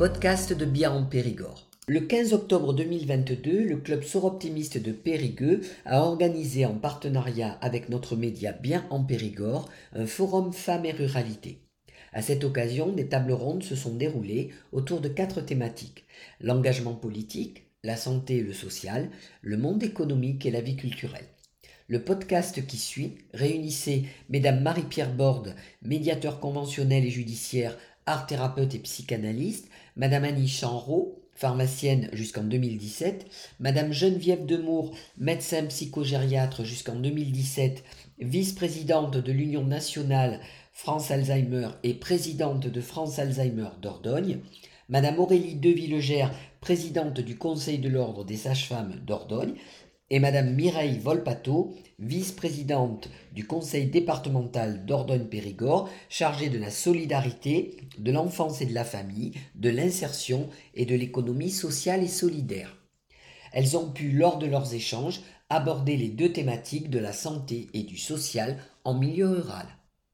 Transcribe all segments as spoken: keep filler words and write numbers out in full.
podcast de Bien en Périgord. Le quinze octobre deux mille vingt-deux, le club Soroptimiste de Périgueux a organisé en partenariat avec notre média Bien en Périgord un forum femmes et ruralité. À cette occasion, des tables rondes se sont déroulées autour de quatre thématiques: l'engagement politique, la santé et le social, le monde économique et la vie culturelle. Le podcast qui suit réunissait Mesdames Marie-Pierre Borde, médiateur conventionnel et judiciaire, art thérapeute et psychanalyste, Madame Annie Chanreau, pharmacienne jusqu'en deux mille dix-sept, Madame Geneviève Demour, médecin psychogériatre jusqu'en deux mille dix-sept, vice-présidente de l'Union nationale France Alzheimer et présidente de France Alzheimer Dordogne, Madame Aurélie Devilleger, présidente du Conseil de l'Ordre des sages-femmes Dordogne, et Madame Mireille Volpato, vice-présidente du Conseil départemental Dordogne-Périgord, chargée de la solidarité, de l'enfance et de la famille, de l'insertion et de l'économie sociale et solidaire. Elles ont pu, lors de leurs échanges, aborder les deux thématiques de la santé et du social en milieu rural.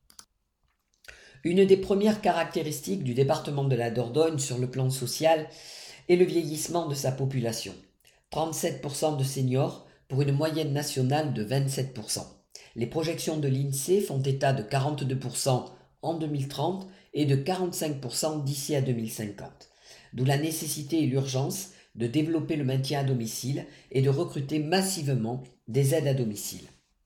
Une des premières caractéristiques du département de la Dordogne sur le plan social est le vieillissement de sa population. trente-sept pour cent de seniors pour une moyenne nationale de vingt-sept pour cent. Les projections de l'INSEE font état de quarante-deux pour cent en deux mille trente et de quarante-cinq pour cent d'ici à deux mille cinquante. D'où la nécessité et l'urgence de développer le maintien à domicile et de recruter massivement des aides à domicile.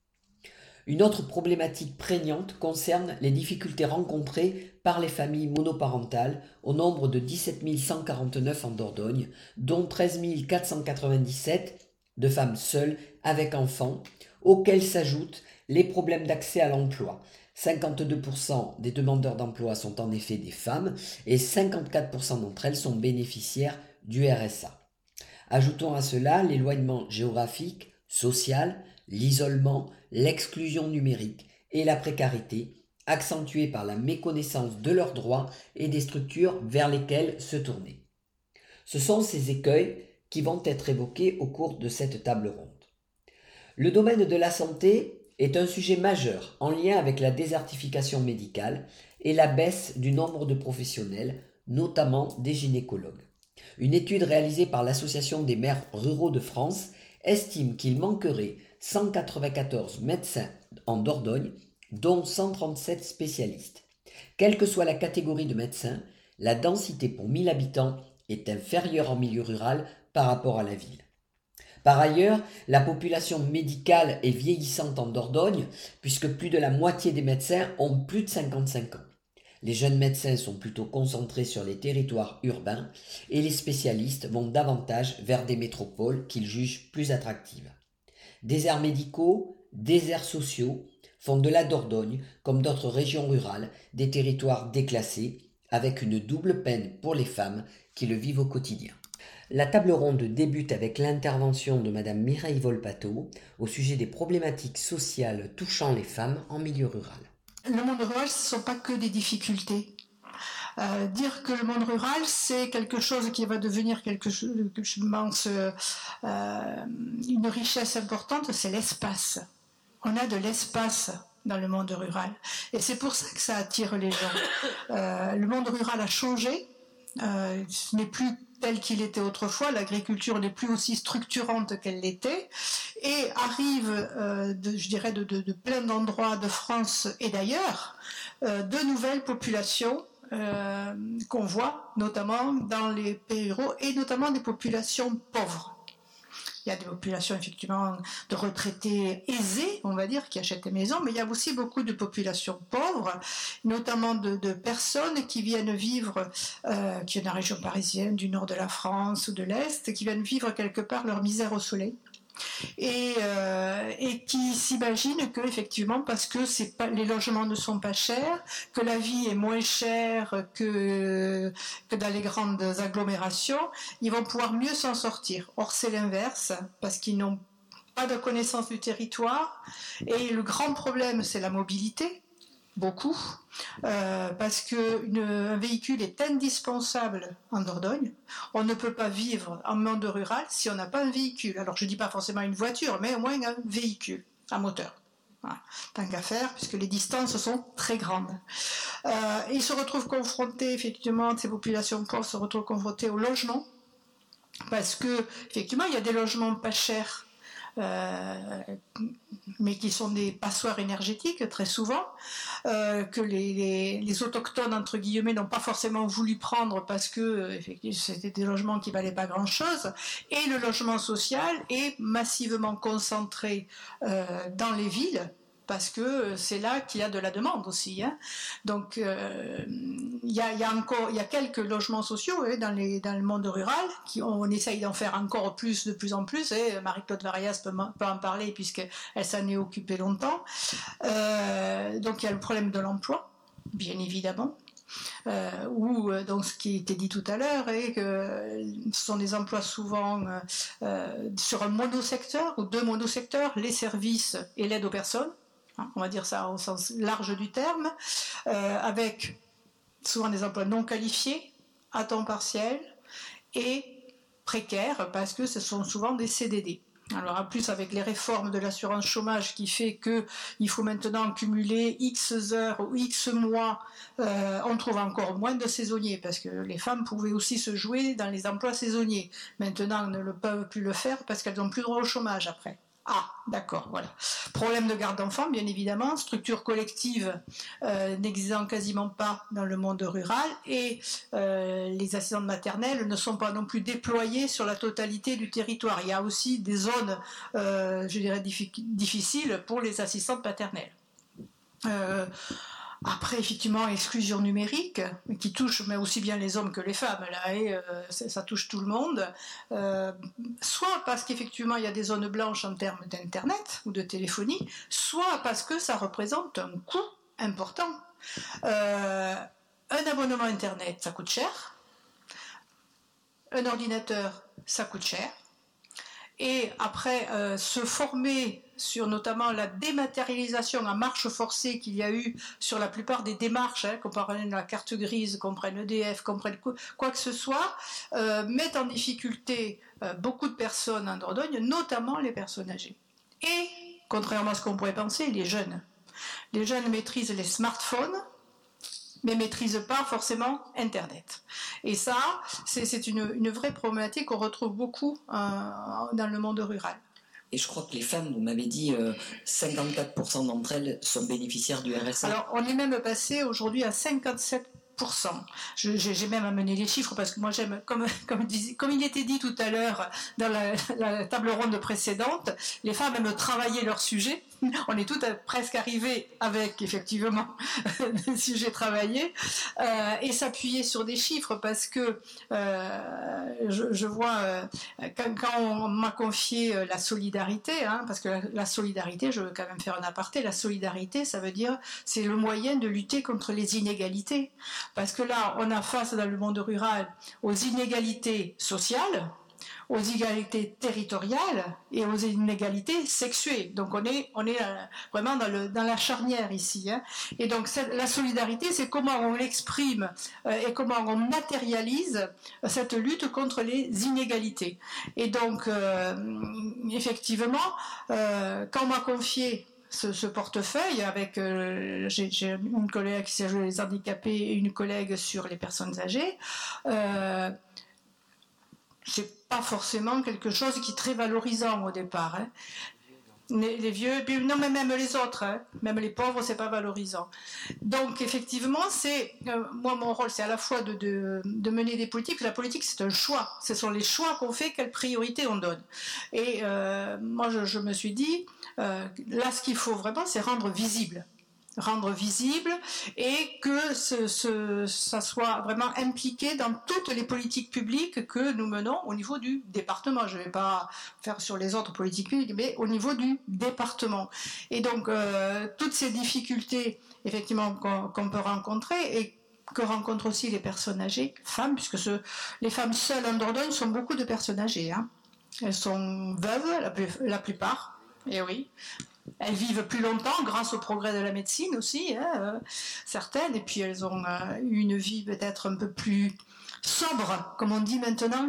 Une autre problématique prégnante concerne les difficultés rencontrées par les familles monoparentales au nombre de dix-sept mille cent quarante-neuf en Dordogne, dont treize mille quatre cent quatre-vingt-dix-sept de femmes seules avec enfants, auxquels s'ajoutent les problèmes d'accès à l'emploi. cinquante-deux pour cent des demandeurs d'emploi sont en effet des femmes et cinquante-quatre pour cent d'entre elles sont bénéficiaires du R S A. Ajoutons à cela l'éloignement géographique, social, l'isolement, l'exclusion numérique et la précarité, accentuée par la méconnaissance de leurs droits et des structures vers lesquelles se tourner. Ce sont ces écueils qui vont être évoqués au cours de cette table ronde. Le domaine de la santé est un sujet majeur en lien avec la désertification médicale et la baisse du nombre de professionnels, notamment des gynécologues. Une étude réalisée par l'Association des maires ruraux de France estime qu'il manquerait cent quatre-vingt-quatorze médecins en Dordogne, dont cent trente-sept spécialistes. Quelle que soit la catégorie de médecins, la densité pour mille habitants est inférieure en milieu rural par rapport à la ville. Par ailleurs, la population médicale est vieillissante en Dordogne, puisque plus de la moitié des médecins ont plus de cinquante-cinq ans. Les jeunes médecins sont plutôt concentrés sur les territoires urbains et les spécialistes vont davantage vers des métropoles qu'ils jugent plus attractives. Déserts médicaux, déserts sociaux font de la Dordogne, comme d'autres régions rurales, des territoires déclassés, avec une double peine pour les femmes qui le vivent au quotidien. La table ronde débute avec l'intervention de Madame Mireille Volpato au sujet des problématiques sociales touchant les femmes en milieu rural. Le monde rural, ce ne sont pas que des difficultés. Euh, dire que le monde rural, c'est quelque chose qui va devenir quelque chose, je pense, euh, une richesse importante, c'est l'espace. On a de l'espace dans le monde rural. Et c'est pour ça que ça attire les gens. Euh, le monde rural a changé. Euh, ce n'est plus tel qu'il était autrefois, l'agriculture n'est plus aussi structurante qu'elle l'était, et arrive, euh, de, je dirais, de, de, de plein d'endroits de France et d'ailleurs, euh, de nouvelles populations euh, qu'on voit, notamment dans les pays ruraux, et notamment des populations pauvres. Il y a des populations effectivement de retraités aisés, on va dire, qui achètent des maisons, mais il y a aussi beaucoup de populations pauvres, notamment de, de personnes qui viennent vivre, euh, qui viennent de la région parisienne, du nord de la France ou de l'Est, qui viennent vivre quelque part leur misère au soleil. Et, euh, et qui s'imaginent que effectivement parce que c'est pas, les logements ne sont pas chers, que la vie est moins chère que, que dans les grandes agglomérations, ils vont pouvoir mieux s'en sortir. Or c'est l'inverse, parce qu'ils n'ont pas de connaissance du territoire, et le grand problème c'est la mobilité, beaucoup, euh, parce qu'un véhicule est indispensable en Dordogne. On ne peut pas vivre en monde rural si on n'a pas un véhicule. Alors je ne dis pas forcément une voiture, mais au moins un véhicule à moteur. Voilà. Tant qu'à faire, puisque les distances sont très grandes. Euh, ils se retrouvent confrontés, effectivement, ces populations pauvres se retrouvent confrontées au logement, parce que, effectivement, il y a des logements pas chers, euh, mais qui sont des passoires énergétiques, très souvent, euh, que les, les, les autochtones, entre guillemets, n'ont pas forcément voulu prendre parce que, effectivement, c'était des logements qui ne valaient pas grand-chose, et le logement social est massivement concentré euh, dans les villes, parce que c'est là qu'il y a de la demande aussi. Hein. Donc, euh, il y a, y a encore, il y a quelques logements sociaux hein, dans, les, dans le monde rural, qui, on essaye d'en faire encore plus, de plus en plus. Et Marie-Claude Varias peut, peut en parler puisqu'elle s'en est occupée longtemps. Euh, donc, il y a le problème de l'emploi, bien évidemment. Euh, ou donc ce qui était dit tout à l'heure est que ce sont des emplois souvent euh, sur un monosecteur ou deux monosecteurs, les services et l'aide aux personnes. On va dire ça au sens large du terme, euh, avec souvent des emplois non qualifiés, à temps partiel et précaires, parce que ce sont souvent des C D D. Alors en plus avec les réformes de l'assurance chômage qui fait qu'il faut maintenant cumuler X heures ou X mois, euh, on trouve encore moins de saisonniers, parce que les femmes pouvaient aussi se jouer dans les emplois saisonniers. Maintenant, elles ne peuvent plus le faire parce qu'elles n'ont plus droit au chômage après. Ah, d'accord, voilà. Problème de garde d'enfants, bien évidemment, structure collective euh, n'existant quasiment pas dans le monde rural, et euh, les assistantes maternelles ne sont pas non plus déployées sur la totalité du territoire. Il y a aussi des zones, euh, je dirais, difficiles pour les assistantes maternelles. Euh, Après, effectivement, exclusion numérique, qui touche mais aussi bien les hommes que les femmes, là, et, euh, ça touche tout le monde, euh, soit parce qu'effectivement il y a des zones blanches en termes d'internet ou de téléphonie, soit parce que ça représente un coût important. Euh, un abonnement internet, ça coûte cher, un ordinateur, ça coûte cher, et après euh, se former sur notamment la dématérialisation à marche forcée qu'il y a eu sur la plupart des démarches, hein, qu'on prenne la carte grise, qu'on prenne E D F, qu'on prenne quoi que ce soit, euh, met en difficulté euh, beaucoup de personnes en Dordogne, notamment les personnes âgées. Et, contrairement à ce qu'on pourrait penser, les jeunes. Les jeunes maîtrisent les smartphones, mais ne maîtrisent pas forcément Internet. Et ça, c'est, c'est une, une vraie problématique qu'on retrouve beaucoup euh, dans le monde rural. Et je crois que les femmes, vous m'avez dit, euh, cinquante-quatre pour cent d'entre elles sont bénéficiaires du R S A. Alors, on est même passé aujourd'hui à cinquante-sept pour cent. Je, j'ai, j'ai même amené les chiffres parce que moi j'aime, comme, comme, comme il était dit tout à l'heure dans la, la table ronde précédente, les femmes aiment travailler leur sujet. On est toutes presque arrivées avec effectivement des sujets travaillés euh, et s'appuyer sur des chiffres parce que euh, je, je vois euh, quand, quand on m'a confié la solidarité, hein, parce que la, la solidarité, je veux quand même faire un aparté, la solidarité ça veut dire c'est le moyen de lutter contre les inégalités, parce que là on a face dans le monde rural aux inégalités sociales, aux inégalités territoriales et aux inégalités sexuées. Donc on est, on est vraiment dans, le, dans la charnière ici. Hein. Et donc la solidarité, c'est comment on l'exprime euh, et comment on matérialise cette lutte contre les inégalités. Et donc, euh, effectivement, euh, quand on m'a confié Ce, ce portefeuille avec euh, j'ai, j'ai une collègue qui s'est sur les handicapés et une collègue sur les personnes âgées, euh, c'est pas forcément quelque chose qui est très valorisant au départ. Hein. Les, les vieux, non mais même les autres, hein, même les pauvres, c'est pas valorisant. Donc effectivement, c'est euh, moi mon rôle, c'est à la fois de, de, de mener des politiques. La politique, c'est un choix. Ce sont les choix qu'on fait, quelle priorité on donne. Et euh, moi, je, je me suis dit, euh, là, ce qu'il faut vraiment, c'est rendre visible. rendre visible et que ce, ce, ça soit vraiment impliqué dans toutes les politiques publiques que nous menons au niveau du département. Je ne vais pas faire sur les autres politiques publiques, mais au niveau du département. Et donc, euh, toutes ces difficultés, effectivement, qu'on, qu'on peut rencontrer et que rencontrent aussi les personnes âgées, femmes, puisque ce, les femmes seules en Dordogne sont beaucoup de personnes âgées. Hein. Elles sont veuves, la, plus, la plupart, et oui. Elles vivent plus longtemps grâce au progrès de la médecine aussi, hein, euh, certaines, et puis elles ont euh, une vie peut-être un peu plus sobre, comme on dit maintenant,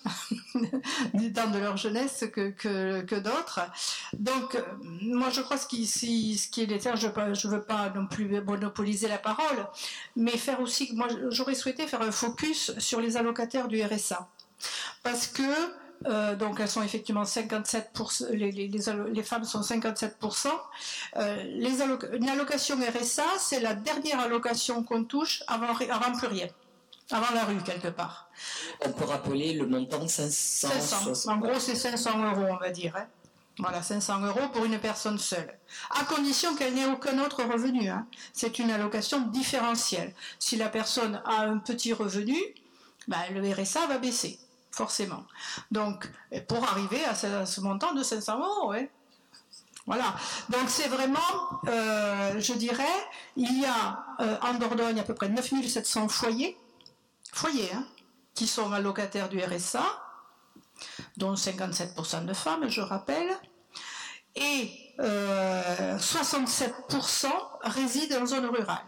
du temps de leur jeunesse que, que, que d'autres. Donc, moi, je crois ce qui, si, ce qui est nécessaire, je ne veux pas non plus monopoliser la parole, mais faire aussi, moi, j'aurais souhaité faire un focus sur les allocataires du R S A. Parce que, euh, donc, elles sont effectivement cinquante-sept pour cent, les, les, les, les femmes sont cinquante-sept pour cent. Euh, les alloc- une allocation R S A, c'est la dernière allocation qu'on touche avant, avant plus rien. Avant la rue, quelque part. On peut rappeler le montant cinq cents. cinq cents. En gros, c'est cinq cents euros, on va dire. Hein. Voilà, cinq cents euros pour une personne seule. À condition qu'elle n'ait aucun autre revenu. Hein. C'est une allocation différentielle. Si la personne a un petit revenu, ben, le R S A va baisser, forcément. Donc, pour arriver à ce, à ce montant de cinq cents euros, ouais. Voilà, donc c'est vraiment, euh, je dirais, il y a euh, en Dordogne à peu près neuf mille sept cents foyers, foyers hein, qui sont allocataires du R S A, dont cinquante-sept pour cent de femmes, je rappelle, et euh, soixante-sept pour cent résident en zone rurale,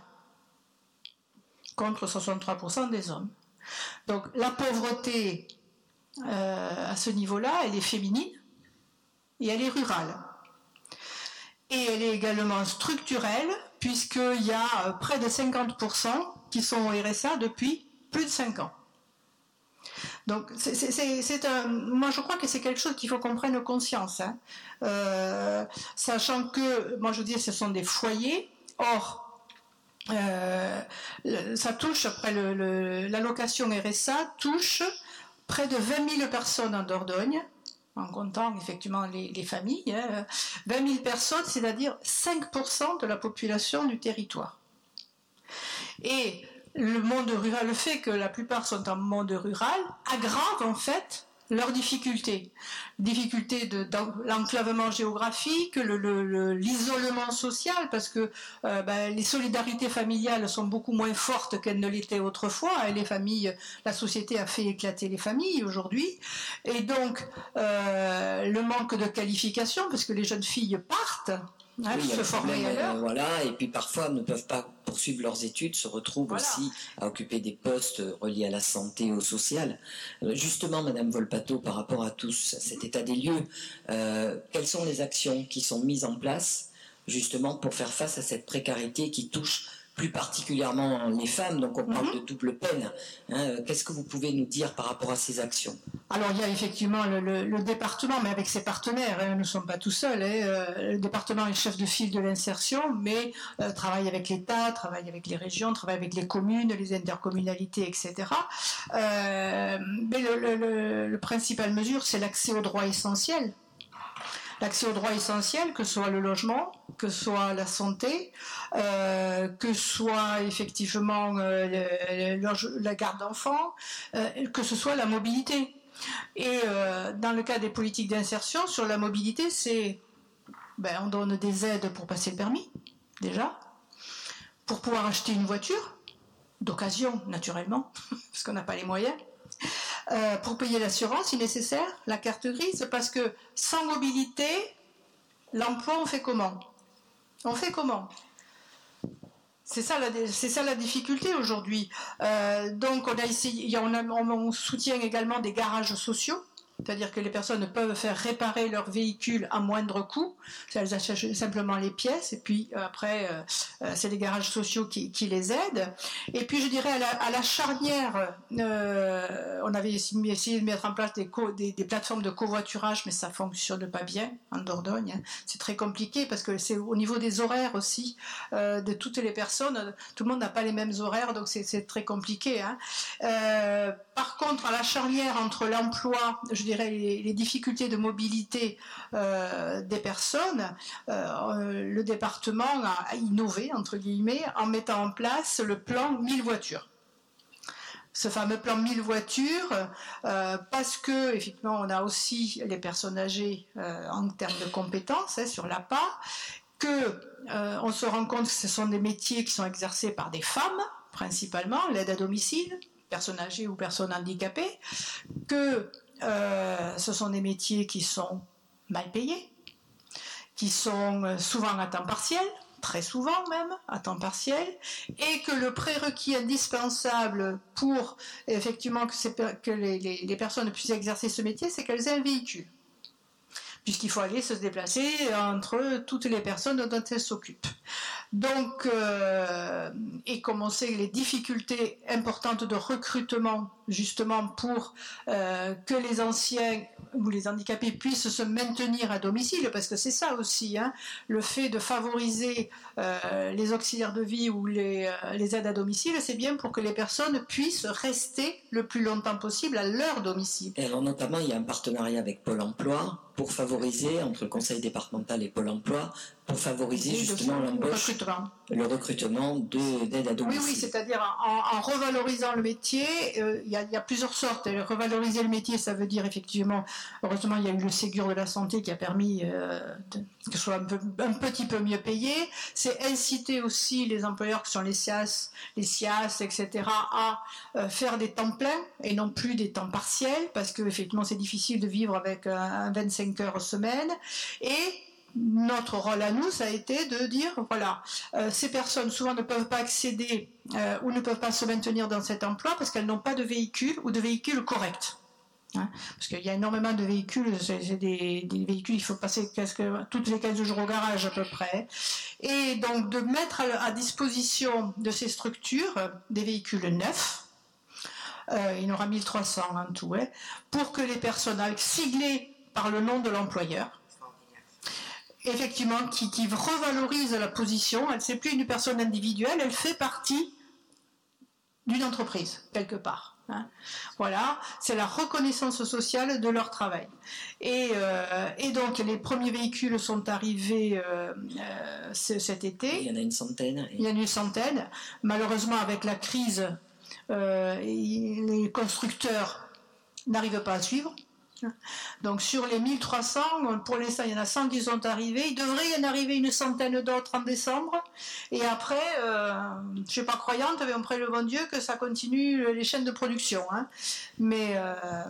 contre soixante-trois pour cent des hommes. Donc la pauvreté euh, à ce niveau-là, elle est féminine et elle est rurale. Et elle est également structurelle, puisqu'il y a près de cinquante pour cent qui sont au R S A depuis plus de cinq ans. Donc, c'est, c'est, c'est un, moi je crois que c'est quelque chose qu'il faut qu'on prenne conscience. Hein. Euh, sachant que, moi je dis, ce sont des foyers, or, euh, ça touche, après le, le, l'allocation R S A touche près de vingt mille personnes en Dordogne, en comptant effectivement les, les familles, hein, vingt mille personnes, c'est-à-dire cinq pour cent de la population du territoire. Et le monde rural, le fait que la plupart sont en monde rural, aggrave en fait leurs difficultés. Difficultés de, de l'enclavement géographique, le, le, le, l'isolement social, parce que euh, ben, les solidarités familiales sont beaucoup moins fortes qu'elles ne l'étaient autrefois. Et les familles, la société a fait éclater les familles aujourd'hui. Et donc, euh, le manque de qualification, parce que les jeunes filles partent, hein, oui, se former à l'heure. Voilà, et puis parfois ne peuvent pas poursuivre leurs études, se retrouvent voilà. aussi à occuper des postes reliés à la santé, au social. Justement, Madame Volpato, par rapport à tout cet état des lieux, euh, quelles sont les actions qui sont mises en place justement pour faire face à cette précarité qui touche plus particulièrement les femmes, donc on parle mm-hmm. de double peine. Hein, qu'est-ce que vous pouvez nous dire par rapport à ces actions ? Alors il y a effectivement le, le, le département, mais avec ses partenaires, hein, nous ne sommes pas tout seuls. Hein, euh, le département est chef de file de l'insertion, mais euh, travaille avec l'État, travaille avec les régions, travaille avec les communes, les intercommunalités, et cetera. Euh, mais le, le, le, le principale mesure, c'est l'accès aux droits essentiels. L'accès aux droits essentiels, que ce soit le logement, que ce soit la santé, euh, que ce soit effectivement euh, le, le, la garde d'enfants, euh, que ce soit la mobilité. Et euh, dans le cas des politiques d'insertion, sur la mobilité, c'est ben, on donne des aides pour passer le permis, déjà, pour pouvoir acheter une voiture, d'occasion naturellement, parce qu'on n'a pas les moyens. Euh, pour payer l'assurance si nécessaire, la carte grise, parce que sans mobilité, l'emploi, on fait comment ? On fait comment ? C'est ça, la, c'est ça la difficulté aujourd'hui. Euh, donc on a essayé, on, a, on soutient également des garages sociaux, c'est-à-dire que les personnes peuvent faire réparer leur véhicule à moindre coût. Elles achètent simplement les pièces et puis après, euh, c'est les garages sociaux qui, qui les aident. Et puis je dirais à la, à la charnière, euh, on avait essayé de mettre en place des, co, des, des plateformes de covoiturage, mais ça fonctionne pas bien en Dordogne. Hein. C'est très compliqué parce que c'est au niveau des horaires aussi euh, de toutes les personnes. Tout le monde n'a pas les mêmes horaires, donc c'est, c'est très compliqué. Hein. Euh, par contre, à la charnière entre l'emploi, je dirais les, les difficultés de mobilité euh, des personnes, euh, le département a innové, entre guillemets, en mettant en place le plan mille voitures. Ce fameux plan mille voitures, euh, parce que effectivement on a aussi les personnes âgées euh, en termes de compétences hein, sur l'A P A, que euh, on se rend compte que ce sont des métiers qui sont exercés par des femmes principalement, l'aide à domicile, personnes âgées ou personnes handicapées, que euh, ce sont des métiers qui sont mal payés, qui sont souvent à temps partiel, très souvent même, à temps partiel, et que le prérequis indispensable pour effectivement que, ces, que les, les, les personnes puissent exercer ce métier, c'est qu'elles aient un véhicule, puisqu'il faut aller se déplacer entre toutes les personnes dont elles s'occupent. Donc, euh, et comme on sait les difficultés importantes de recrutement, justement pour euh, que les anciens ou les handicapés puissent se maintenir à domicile, parce que c'est ça aussi, hein, le fait de favoriser euh, les auxiliaires de vie ou les, euh, les aides à domicile, c'est bien pour que les personnes puissent rester le plus longtemps possible à leur domicile. Et alors notamment, il y a un partenariat avec Pôle emploi pour favoriser, entre le conseil départemental et Pôle emploi, pour favoriser et justement l'embauche, recrutement. le recrutement d'aide à domicile. Oui, oui, c'est-à-dire en, en revalorisant le métier, euh, il, y a, il y a plusieurs sortes. Revaloriser le métier, ça veut dire effectivement, heureusement, il y a eu le Ségur de la santé qui a permis euh, de, que ce soit un, peu, un petit peu mieux payé. C'est inciter aussi les employeurs qui sont les S I A S, les S I A S, et cetera, à euh, faire des temps pleins et non plus des temps partiels, parce que effectivement, c'est difficile de vivre avec un vingt-cinq heures semaine. Et notre rôle à nous, ça a été de dire, voilà, euh, ces personnes souvent ne peuvent pas accéder euh, ou ne peuvent pas se maintenir dans cet emploi parce qu'elles n'ont pas de véhicule ou de véhicule correct. Hein, parce qu'il y a énormément de véhicules, c'est des, des véhicules, il faut passer presque toutes les quinze jours au garage à peu près. Et donc de mettre à, à disposition de ces structures des véhicules neufs, euh, il y en aura mille trois cents en tout, hein, pour que les personnes siglées par le nom de l'employeur, effectivement, qui, qui revalorise la position. Elle n'est plus une personne individuelle, elle fait partie d'une entreprise, quelque part. Hein. Voilà, c'est la reconnaissance sociale de leur travail. Et, euh, et donc, les premiers véhicules sont arrivés euh, euh, cet été. Il y en a une centaine. Il y en a une centaine. Malheureusement, avec la crise, euh, les constructeurs n'arrivent pas à suivre. Donc sur les mille trois cents, pour l'instant il y en a cent qui sont arrivés, il devrait y en arriver une centaine d'autres en décembre, et après, euh, je ne suis pas croyante, mais on prie le bon Dieu que ça continue les chaînes de production. Hein. Mais... Euh...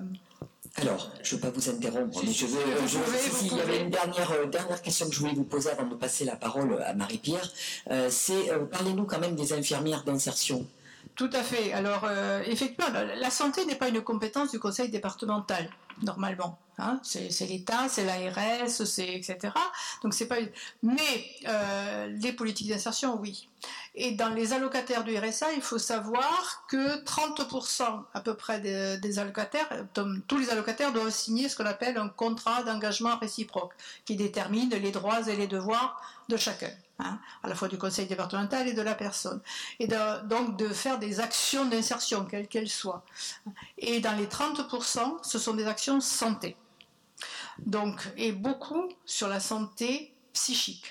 Alors, je ne veux pas vous interrompre, si, mais je veux... vous je, pouvez, si, vous il pouvez. y avait une dernière, euh, dernière question que je voulais vous poser avant de passer la parole à Marie-Pierre, euh, c'est, euh, parlez-nous quand même des infirmières d'insertion. Tout à fait. Alors, euh, effectivement, la, la santé n'est pas une compétence du conseil départemental, normalement. Hein, c'est l'État, c'est l'A R S, c'est et cetera. Donc c'est pas. Mais euh, les politiques d'insertion, oui. Et dans les allocataires du R S A, il faut savoir que trente pour cent à peu près des, des allocataires, tous les allocataires doivent signer ce qu'on appelle un contrat d'engagement réciproque, qui détermine les droits et les devoirs de chacun. Hein, à la fois du conseil départemental et de la personne. Et de, donc de faire des actions d'insertion, quelles qu'elles soient. Et dans les trente pour cent, ce sont des actions santé. Donc, et beaucoup sur la santé psychique.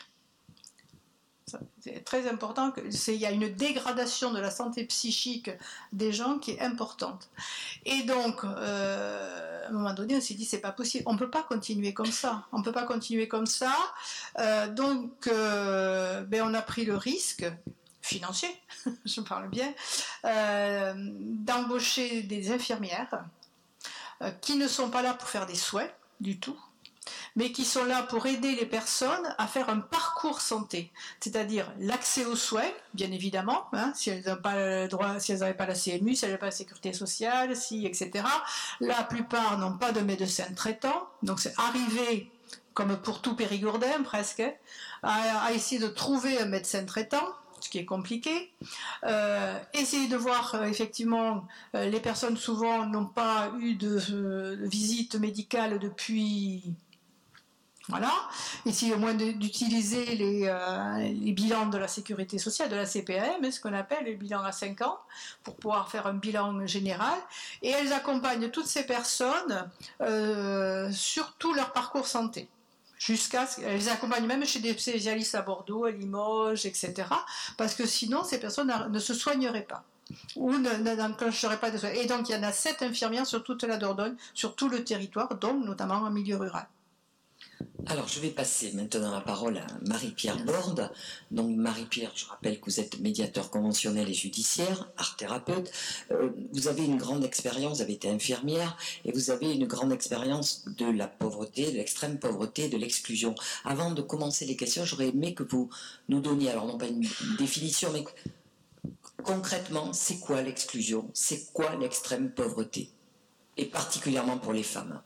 C'est très important, que, il y a une dégradation de la santé psychique des gens qui est importante. Et donc, euh, à un moment donné, on s'est dit, c'est pas possible, on ne peut pas continuer comme ça, on ne peut pas continuer comme ça. Euh, donc, euh, ben, on a pris le risque financier, je parle bien, euh, d'embaucher des infirmières euh, qui ne sont pas là pour faire des soins du tout, mais qui sont là pour aider les personnes à faire un parcours santé, c'est-à-dire l'accès aux soins, bien évidemment, hein, si elles n'ont pas le droit, si elles n'avaient pas la C M U, si elles n'avaient pas la sécurité sociale, si, et cetera. La plupart n'ont pas de médecin traitant, donc c'est arriver, comme pour tout Périgourdin presque, à, à essayer de trouver un médecin traitant, ce qui est compliqué. Euh, essayer de voir, euh, effectivement, euh, les personnes souvent n'ont pas eu de, euh, de visite médicale depuis... Voilà, essayer au moins d'utiliser les, euh, les bilans de la sécurité sociale, de la C P M, ce qu'on appelle les bilans à cinq ans, pour pouvoir faire un bilan général. Et elles accompagnent toutes ces personnes euh, sur tout leur parcours santé. Jusqu'à ce qu'elles accompagnent même chez des spécialistes à Bordeaux, à Limoges, et cetera. Parce que sinon, ces personnes ne se soigneraient pas ou n'enclencheraient pas de soins. Et donc, il y en a sept infirmières sur toute la Dordogne, sur tout le territoire, donc notamment en milieu rural. Alors, je vais passer maintenant la parole à Marie-Pierre Borde. Donc, Marie-Pierre, je rappelle que vous êtes médiateur conventionnel et judiciaire, art-thérapeute. Euh, vous avez une grande expérience, vous avez été infirmière, et vous avez une grande expérience de la pauvreté, de l'extrême pauvreté, de l'exclusion. Avant de commencer les questions, j'aurais aimé que vous nous donniez, alors non pas une définition, mais concrètement, c'est quoi l'exclusion? C'est quoi l'extrême pauvreté? Et particulièrement pour les femmes.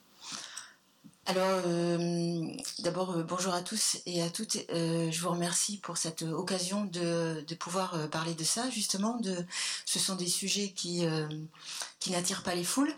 Alors, euh, d'abord, euh, bonjour à tous et à toutes. Euh, je vous remercie pour cette occasion de, de pouvoir euh, parler de ça, justement. De, ce sont des sujets qui, euh, qui n'attirent pas les foules.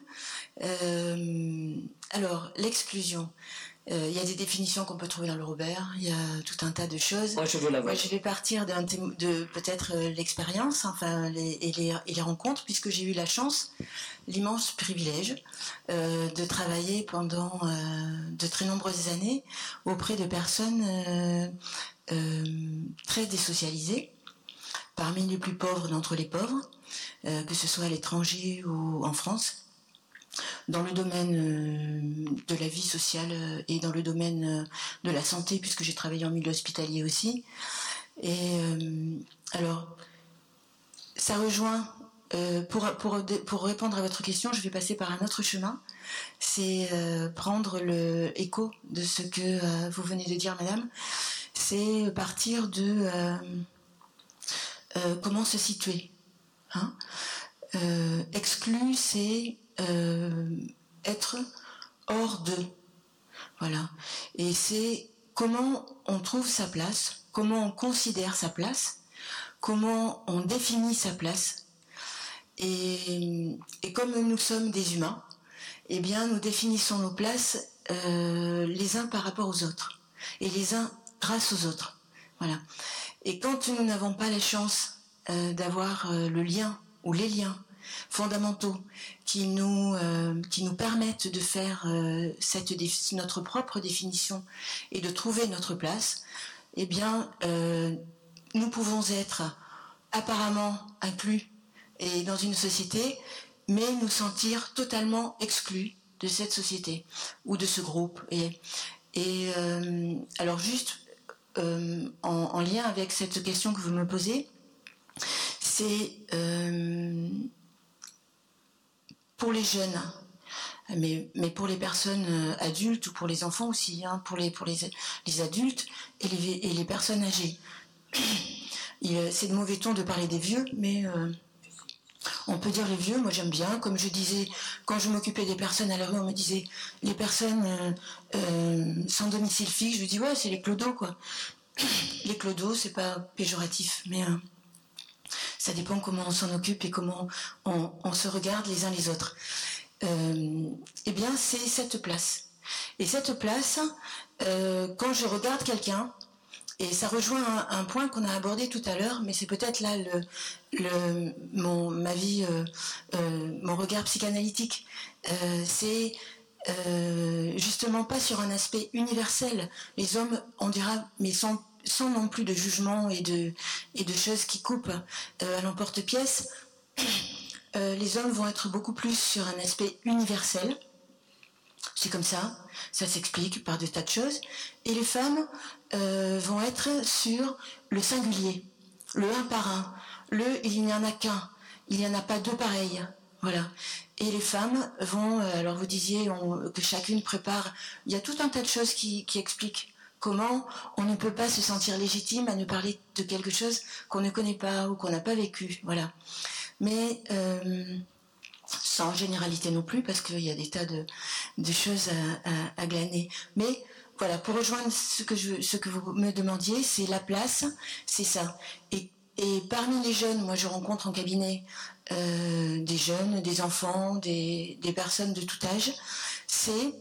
Euh, alors, l'exclusion. Euh, il y a des définitions qu'on peut trouver dans le Robert, il y a tout un tas de choses. Moi, je veux la voir. Moi, je vais partir d'un thé- de peut-être euh, l'expérience, enfin, les, et, les, et les rencontres, puisque j'ai eu la chance, l'immense privilège euh, de travailler pendant euh, de très nombreuses années auprès de personnes euh, euh, très désocialisées, parmi les plus pauvres d'entre les pauvres, euh, que ce soit à l'étranger ou en France, dans le domaine euh, de la vie sociale et dans le domaine euh, de la santé, puisque j'ai travaillé en milieu hospitalier aussi. Et euh, alors, ça rejoint, euh, pour, pour, pour répondre à votre question, je vais passer par un autre chemin. C'est euh, prendre le écho de ce que euh, vous venez de dire, madame. C'est partir de euh, euh, comment se situer. Hein euh, exclu, c'est euh, être hors de. Voilà. Et c'est comment on trouve sa place, comment on considère sa place, comment on définit sa place. Et, et comme nous sommes des humains, eh bien, nous définissons nos places euh, les uns par rapport aux autres et les uns grâce aux autres. Voilà. Et quand nous n'avons pas la chance euh, d'avoir euh, le lien ou les liens fondamentaux qui nous, euh, qui nous permettent de faire euh, cette défi- notre propre définition et de trouver notre place, eh bien, euh, nous pouvons être apparemment inclus et dans une société, mais nous sentir totalement exclus de cette société ou de ce groupe. Et, et euh, alors juste euh, en, en lien avec cette question que vous me posez, c'est euh, pour les jeunes, mais, mais pour les personnes adultes ou pour les enfants aussi, hein, pour, les, pour les, les adultes et les, et les personnes âgées. C'est de mauvais ton de parler des vieux, mais euh, on peut dire les vieux, moi j'aime bien. Comme je disais, quand je m'occupais des personnes à la rue, on me disait les personnes euh, euh, sans domicile fixe, je dis ouais, c'est les clodos, quoi. Les clodos, c'est pas péjoratif, mais euh, ça dépend comment on s'en occupe et comment on, on se regarde les uns les autres. Euh, eh bien, c'est cette place. Et cette place, euh, quand je regarde quelqu'un, et ça rejoint un, un point qu'on a abordé tout à l'heure, mais c'est peut-être là le, le, mon, ma vie, euh, euh, mon regard psychanalytique. Euh, c'est euh, justement pas sur un aspect universel. Les hommes, on dira, mais sans, sans non plus de jugement et de, et de choses qui coupent euh, à l'emporte-pièce, euh, les hommes vont être beaucoup plus sur un aspect universel. C'est comme ça, ça s'explique par des tas de choses. Et les femmes euh, vont être sur le singulier, le un par un, le il n'y en a qu'un, il n'y en a pas deux pareils. Voilà. Et les femmes vont, euh, alors vous disiez on, que chacune prépare, il y a tout un tas de choses qui, qui expliquent comment on ne peut pas se sentir légitime à ne parler de quelque chose qu'on ne connaît pas ou qu'on n'a pas vécu. Voilà. Mais euh, sans généralité non plus, parce qu'il y a des tas de, de choses à, à, à glaner. Mais voilà, pour rejoindre ce que, je, ce que vous me demandiez, c'est la place, c'est ça. Et, et parmi les jeunes, moi je rencontre en cabinet euh, des jeunes, des enfants, des, des personnes de tout âge, c'est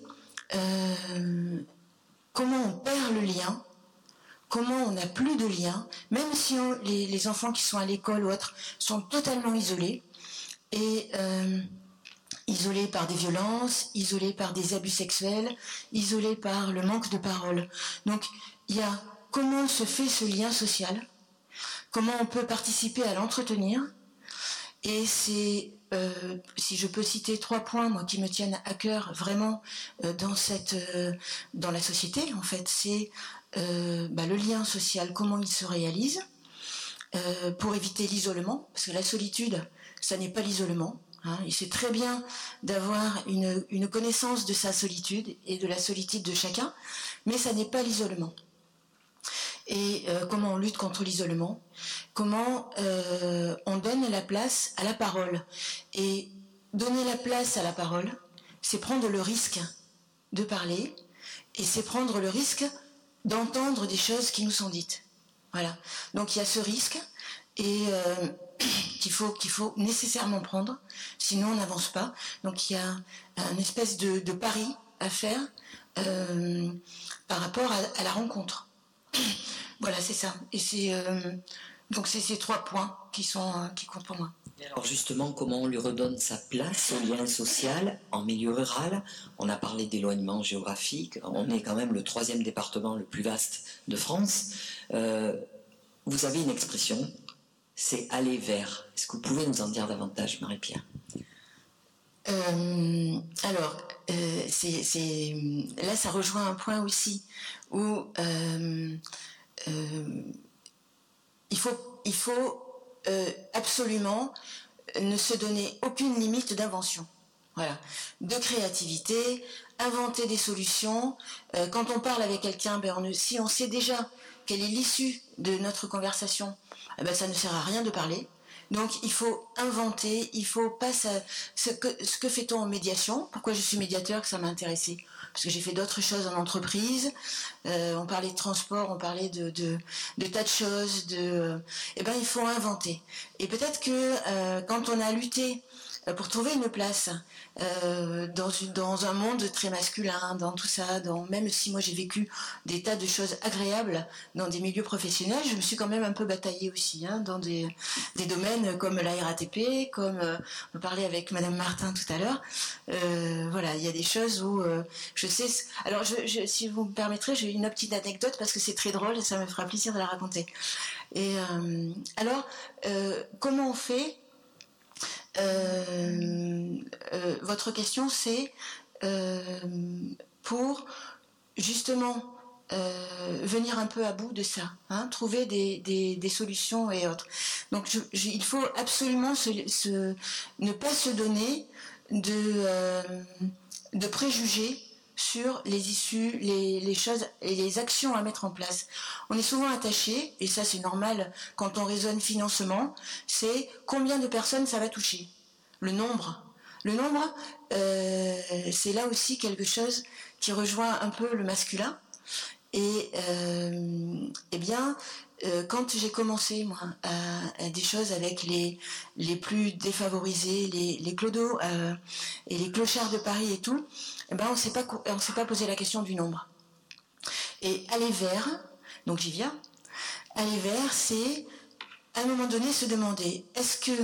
euh, comment on perd le lien, comment on n'a plus de lien, même si on, les, les enfants qui sont à l'école ou autres sont totalement isolés, et euh, isolés par des violences, isolés par des abus sexuels, isolés par le manque de parole. Donc il y a comment se fait ce lien social, comment on peut participer à l'entretenir, Et c'est, euh, si je peux citer trois points, moi, qui me tiennent à cœur vraiment euh, dans cette, euh, dans la société, en fait, c'est euh, bah, le lien social, comment il se réalise, euh, pour éviter l'isolement, parce que la solitude, ça n'est pas l'isolement. Hein, et c'est très bien d'avoir une, une connaissance de sa solitude et de la solitude de chacun, mais ça n'est pas l'isolement. Et euh, comment on lutte contre l'isolement, comment euh, on donne la place à la parole. Et donner la place à la parole, c'est prendre le risque de parler, et c'est prendre le risque d'entendre des choses qui nous sont dites. Voilà. Donc il y a ce risque, et euh, qu'il faut, qu'il faut nécessairement prendre, sinon on n'avance pas. Donc il y a une espèce de, de pari à faire euh, par rapport à, à la rencontre. Voilà, c'est ça. Et c'est euh, donc c'est ces trois points qui sont euh, qui comptent pour moi. Alors justement, comment on lui redonne sa place au lien social en milieu rural? On a parlé d'éloignement géographique. On est quand même le troisième département le plus vaste de France. Euh, vous avez une expression, c'est aller vers. Est-ce que vous pouvez nous en dire davantage, Marie-Pierre? Euh, alors, euh, c'est, c'est, là, ça rejoint un point aussi où euh, euh, il faut, il faut euh, absolument ne se donner aucune limite d'invention. Voilà, de créativité, inventer des solutions. Euh, quand on parle avec quelqu'un, ben on, si on sait déjà quelle est l'issue de notre conversation, eh ben ça ne sert à rien de parler. Donc il faut inventer, il faut pas ça, ce que, ce que fait-on en médiation. Pourquoi je suis médiateur, que ça m'a intéressé? Parce que j'ai fait d'autres choses en entreprise. Euh, on parlait de transport, on parlait de, de, de tas de choses. De, eh ben il faut inventer. Et peut-être que euh, quand on a lutté pour trouver une place euh, dans, une, dans un monde très masculin, dans tout ça, dans, même si moi j'ai vécu des tas de choses agréables dans des milieux professionnels, je me suis quand même un peu bataillée aussi, hein, dans des, des domaines comme la R A T P, comme euh, on parlait avec Madame Martin tout à l'heure. Euh, voilà, il y a des choses où euh, je sais... Alors, je, je, si vous me permettrez, j'ai une petite anecdote parce que c'est très drôle et ça me fera plaisir de la raconter. Et euh, alors, euh, comment on fait? Euh, euh, votre question, c'est euh, pour justement euh, venir un peu à bout de ça, hein, trouver des, des, des solutions et autres. Donc, je, je, il faut absolument se, se, ne pas se donner de, euh, de préjugés sur les issues, les, les choses et les actions à mettre en place. On est souvent attaché, et ça c'est normal quand on raisonne financement, c'est combien de personnes ça va toucher. Le nombre. Le nombre, euh, c'est là aussi quelque chose qui rejoint un peu le masculin. Et euh, eh bien, euh, quand j'ai commencé moi à, à des choses avec les les plus défavorisés, les les clodos euh, et les clochards de Paris et tout, eh ben on s'est pas on s'est pas posé la question du nombre. Et aller vers, donc j'y viens. Aller vers, c'est à un moment donné se demander est-ce que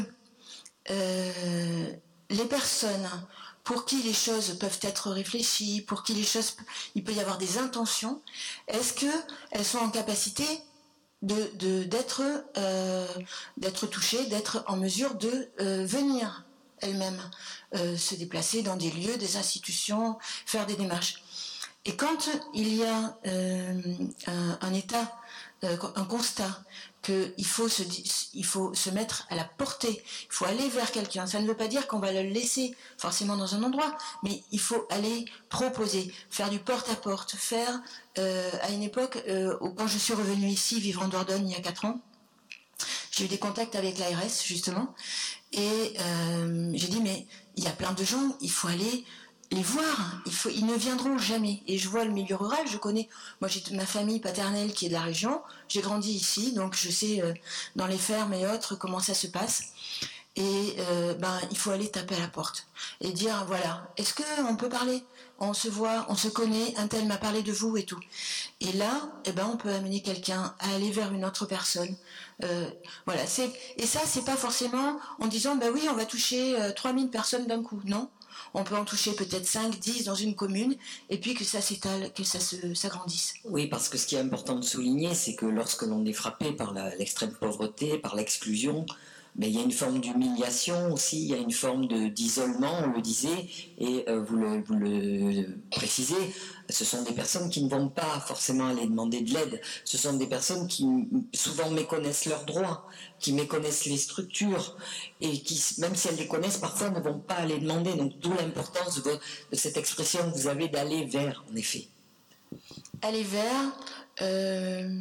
euh, les personnes pour qui les choses peuvent être réfléchies, pour qui les choses, il peut y avoir des intentions, est-ce qu'elles sont en capacité de, de, d'être, euh, d'être touchées, d'être en mesure de euh, venir elles-mêmes euh, se déplacer dans des lieux, des institutions, faire des démarches. Et quand il y a euh, un, un état, euh, un constat, qu'il faut se, il faut se mettre à la portée, il faut aller vers quelqu'un. Ça ne veut pas dire qu'on va le laisser forcément dans un endroit, mais il faut aller proposer, faire du porte-à-porte, faire, euh, à une époque, euh, quand je suis revenue ici, vivre en Dordogne il y a quatre ans, j'ai eu des contacts avec l'A R S, justement, et euh, j'ai dit, mais il y a plein de gens, il faut aller les voir, il faut, ils ne viendront jamais. Et je vois le milieu rural, je connais, moi j'ai ma famille paternelle qui est de la région, j'ai grandi ici, donc je sais euh, dans les fermes et autres comment ça se passe. Et euh, ben il faut aller taper à la porte et dire voilà, est-ce qu'on peut parler? On se voit, on se connaît, un tel m'a parlé de vous et tout. Et là, eh ben on peut amener quelqu'un à aller vers une autre personne. Euh, voilà, c'est et ça c'est pas forcément en disant ben oui on va toucher euh, trois mille personnes d'un coup, non. On peut en toucher peut-être cinq, dix dans une commune, et puis que ça s'étale, que ça se, s'agrandisse. Oui, parce que ce qui est important de souligner, c'est que lorsque l'on est frappé par la, l'extrême pauvreté, par l'exclusion, mais il y a une forme d'humiliation aussi, il y a une forme de, d'isolement, on le disait, et euh, vous, le, vous le précisez, ce sont des personnes qui ne vont pas forcément aller demander de l'aide, ce sont des personnes qui souvent méconnaissent leurs droits, qui méconnaissent les structures, et qui, même si elles les connaissent, parfois ne vont pas aller demander, donc d'où l'importance de, de cette expression que vous avez d'aller vers, en effet. Aller vers, euh,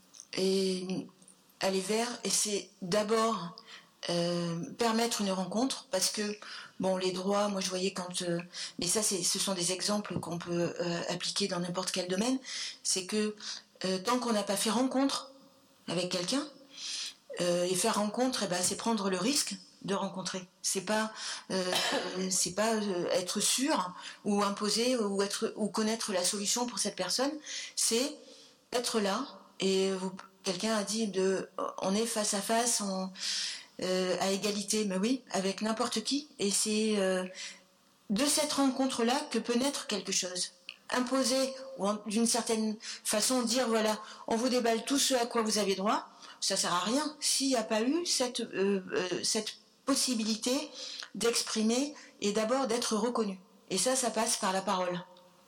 et aller vers, et c'est d'abord euh, permettre une rencontre, parce que bon, les droits, moi je voyais quand, euh, mais ça c'est, ce sont des exemples qu'on peut euh, appliquer dans n'importe quel domaine, c'est que euh, tant qu'on n'a pas fait rencontre avec quelqu'un, euh, et faire rencontre, eh ben, c'est prendre le risque de rencontrer. C'est pas, euh, c'est pas euh, être sûr ou imposer ou être ou connaître la solution pour cette personne. C'est être là. Et vous, quelqu'un a dit de, on est face à face, on, euh, à égalité. Mais oui, avec n'importe qui. Et c'est euh, de cette rencontre-là que peut naître quelque chose. Imposer ou en, d'une certaine façon dire voilà, on vous déballe tout ce à quoi vous avez droit. Ça sert à rien s'il n'y a pas eu cette euh, euh, cette possibilité d'exprimer et d'abord d'être reconnu. Et ça, ça passe par la parole.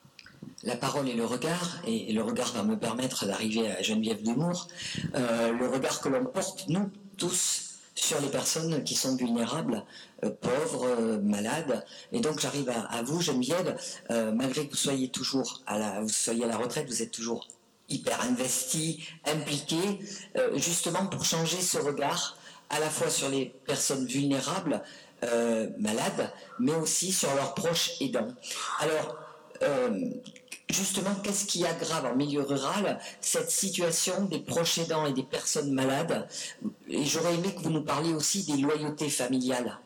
La parole et le regard, et le regard va me permettre d'arriver à Geneviève Demours, euh, le regard que l'on porte, nous tous, sur les personnes qui sont vulnérables, euh, pauvres, euh, malades. Et donc j'arrive à, à vous, Geneviève, euh, malgré que vous soyez toujours à la, vous soyez à la retraite, vous êtes toujours hyper investi, impliqué, euh, justement pour changer ce regard, à la fois sur les personnes vulnérables, euh, malades, mais aussi sur leurs proches aidants. Alors, euh, justement, qu'est-ce qui aggrave en milieu rural cette situation des proches aidants et des personnes malades? Et j'aurais aimé que vous nous parliez aussi des loyautés familiales.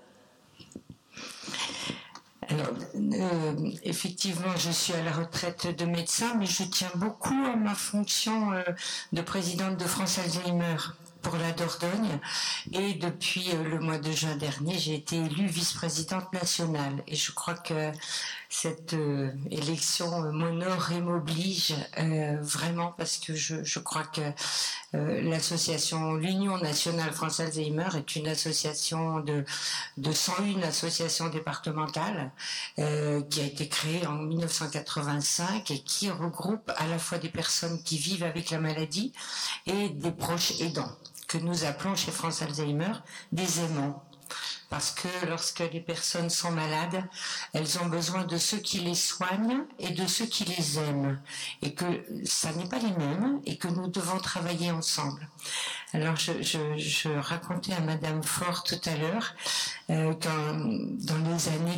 Alors, euh, effectivement, je suis à la retraite de médecin, mais je tiens beaucoup à ma fonction euh, de présidente de France Alzheimer pour la Dordogne. Et depuis euh, le mois de juin dernier, j'ai été élue vice-présidente nationale. Et je crois que cette euh, élection euh, m'honore et m'oblige euh, vraiment, parce que je, je crois que euh, l'association, l'Union nationale France Alzheimer est une association de, de cent un associations départementales euh, qui a été créée en mille neuf cent quatre-vingt-cinq et qui regroupe à la fois des personnes qui vivent avec la maladie et des proches aidants, que nous appelons chez France Alzheimer des aimants. Parce que lorsque les personnes sont malades, elles ont besoin de ceux qui les soignent et de ceux qui les aiment. Et que ça n'est pas les mêmes et que nous devons travailler ensemble. Alors je, je, je racontais à Madame Faure tout à l'heure euh, qu'en dans les années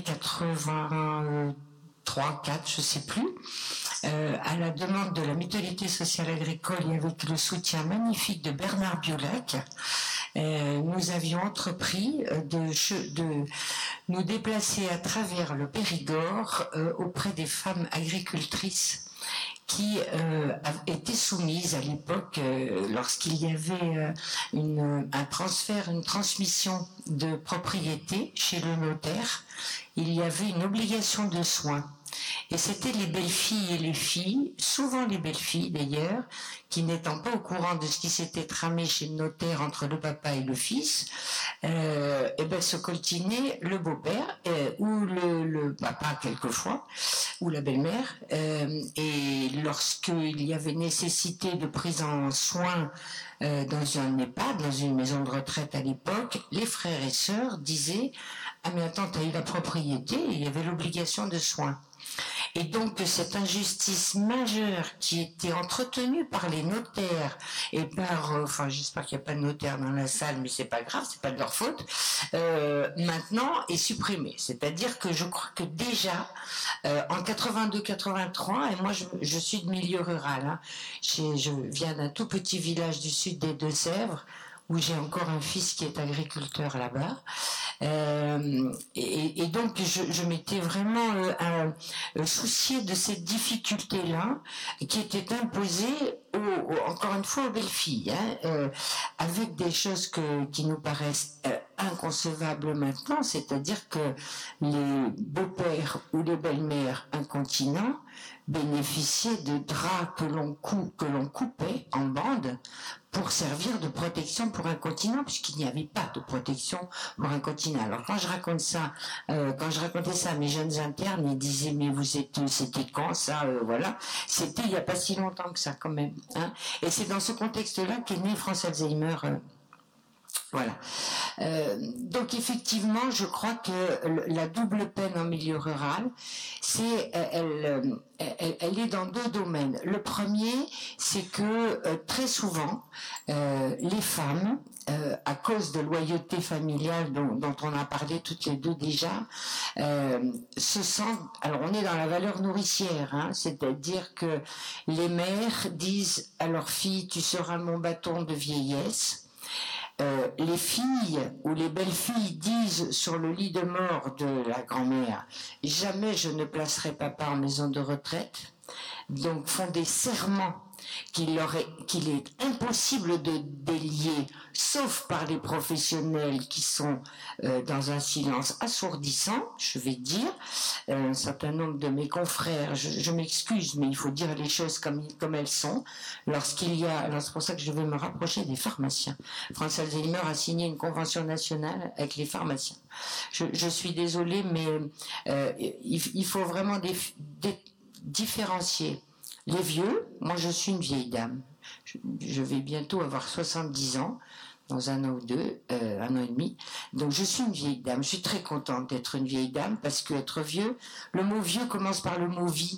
quatre-vingt-trois, quatre, je ne sais plus, Euh, à la demande de la Mutualité sociale agricole et avec le soutien magnifique de Bernard Biolac, euh, nous avions entrepris de, de nous déplacer à travers le Périgord euh, auprès des femmes agricultrices qui euh, étaient soumises à l'époque, euh, lorsqu'il y avait euh, une, un transfert, une transmission de propriété chez le notaire, il y avait une obligation de soins. Et c'était les belles-filles et les filles, souvent les belles-filles d'ailleurs, qui n'étant pas au courant de ce qui s'était tramé chez le notaire entre le papa et le fils, euh, et ben se coltinaient le beau-père euh, ou le, le papa quelquefois, ou la belle-mère. Euh, et lorsqu'il y avait nécessité de prise en soins euh, dans un EHPAD, dans une maison de retraite à l'époque, les frères et sœurs disaient « Ah mais attends, t'as eu la propriété » et il y avait l'obligation de soins. Et donc cette injustice majeure qui était entretenue par les notaires et par, euh, enfin j'espère qu'il n'y a pas de notaire dans la salle, mais c'est pas grave, c'est pas de leur faute, euh, maintenant est supprimée. C'est-à-dire que je crois que déjà euh, en quatre-vingt-deux quatre-vingt-trois, et moi je, je suis de milieu rural, hein, je viens d'un tout petit village du sud des Deux-Sèvres, où j'ai encore un fils qui est agriculteur là-bas. Euh, et, et donc, je, je m'étais vraiment euh, euh, souciée de cette difficulté-là, qui était imposée, au, au, encore une fois, aux belles-filles, hein, euh, avec des choses que, qui nous paraissent euh, inconcevables maintenant, c'est-à-dire que les beaux-pères ou les belles-mères incontinents bénéficiaient de draps que l'on cou, que l'on coupait en bande pour servir de protection pour un continent, puisqu'il n'y avait pas de protection pour un continent. Alors quand je raconte ça, euh, quand je racontais ça à mes jeunes internes, ils disaient mais vous êtes, c'était quand ça, euh, voilà, c'était il n'y a pas si longtemps que ça quand même. Hein. Et c'est dans ce contexte-là qu'est né France Alzheimer. Euh, Voilà. Euh, donc effectivement, je crois que la double peine en milieu rural, c'est elle, elle, elle est dans deux domaines. Le premier, c'est que euh, très souvent, euh, les femmes, euh, à cause de loyauté familiale dont, dont on a parlé toutes les deux déjà, euh, se sentent. Alors on est dans la valeur nourricière, hein, c'est-à-dire que les mères disent à leur fille, tu seras mon bâton de vieillesse. Euh, les filles ou les belles-filles disent sur le lit de mort de la grand-mère « Jamais je ne placerai papa en maison de retraite », donc font des serments qu'il, leur est, qu'il est impossible de délier, sauf par les professionnels qui sont euh, dans un silence assourdissant, je vais dire. Euh, un certain nombre de mes confrères, je, je m'excuse, mais il faut dire les choses comme, comme elles sont. Lorsqu'il y a, alors c'est pour ça que je vais me rapprocher des pharmaciens. France Alzheimer a signé une convention nationale avec les pharmaciens. Je, je suis désolée, mais euh, il, il faut vraiment des, des, différencier. Les vieux, moi je suis une vieille dame, je, je vais bientôt avoir soixante-dix ans, dans un an ou deux, euh, un an et demi, donc je suis une vieille dame, je suis très contente d'être une vieille dame, parce que être vieux, le mot vieux commence par le mot vie,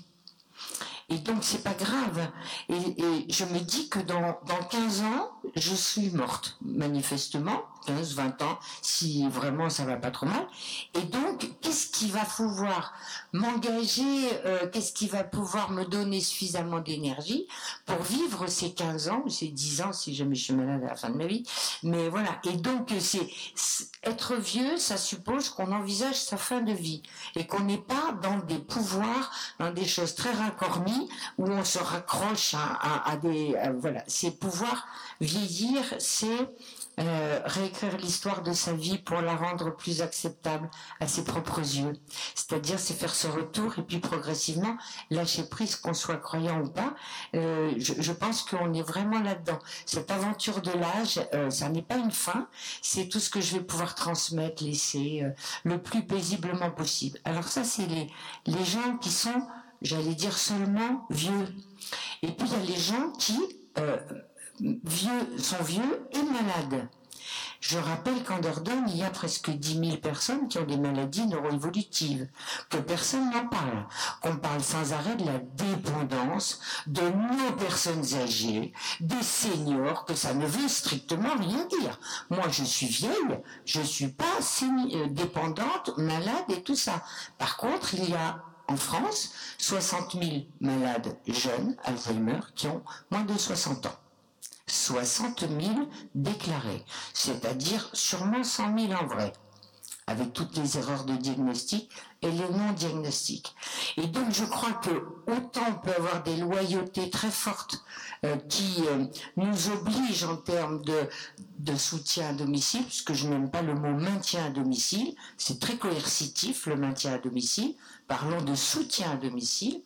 et donc c'est pas grave, et, et je me dis que dans, dans quinze ans, je suis morte, manifestement, quinze, vingt ans, si vraiment ça va pas trop mal, et donc qu'est-ce qui va pouvoir m'engager, euh, qu'est-ce qui va pouvoir me donner suffisamment d'énergie pour vivre ces quinze ans, ou ces dix ans si jamais je suis malade à la fin de ma vie, mais voilà, et donc c'est, c'est être vieux, ça suppose qu'on envisage sa fin de vie, et qu'on n'est pas dans des pouvoirs, dans des choses très racornies, où on se raccroche à, à, à des, à, voilà, c'est pouvoir vieillir, c'est Euh, réécrire l'histoire de sa vie pour la rendre plus acceptable à ses propres yeux. C'est-à-dire, c'est faire ce retour et puis progressivement lâcher prise, qu'on soit croyant ou pas. Euh, je, je pense qu'on est vraiment là-dedans. Cette aventure de l'âge, euh, ça n'est pas une fin, c'est tout ce que je vais pouvoir transmettre, laisser euh, le plus paisiblement possible. Alors ça, c'est les, les gens qui sont, j'allais dire, seulement vieux. Et puis, il y a les gens qui... Euh, vieux, sont vieux et malades. Je rappelle qu'en Dordogne, il y a presque dix mille personnes qui ont des maladies neuroévolutives, que personne n'en parle, qu'on parle sans arrêt de la dépendance, de nos personnes âgées, des seniors, que ça ne veut strictement rien dire. Moi, je suis vieille, je suis pas séni- dépendante, malade et tout ça. Par contre, il y a en France soixante mille malades jeunes, Alzheimer, qui ont moins de soixante ans. soixante mille déclarés, c'est-à-dire sûrement cent mille en vrai, avec toutes les erreurs de diagnostic et les non-diagnostics. Et donc je crois que autant on peut avoir des loyautés très fortes euh, qui euh, nous obligent en termes de, de soutien à domicile, puisque je n'aime pas le mot maintien à domicile, c'est très coercitif le maintien à domicile, parlons de soutien à domicile,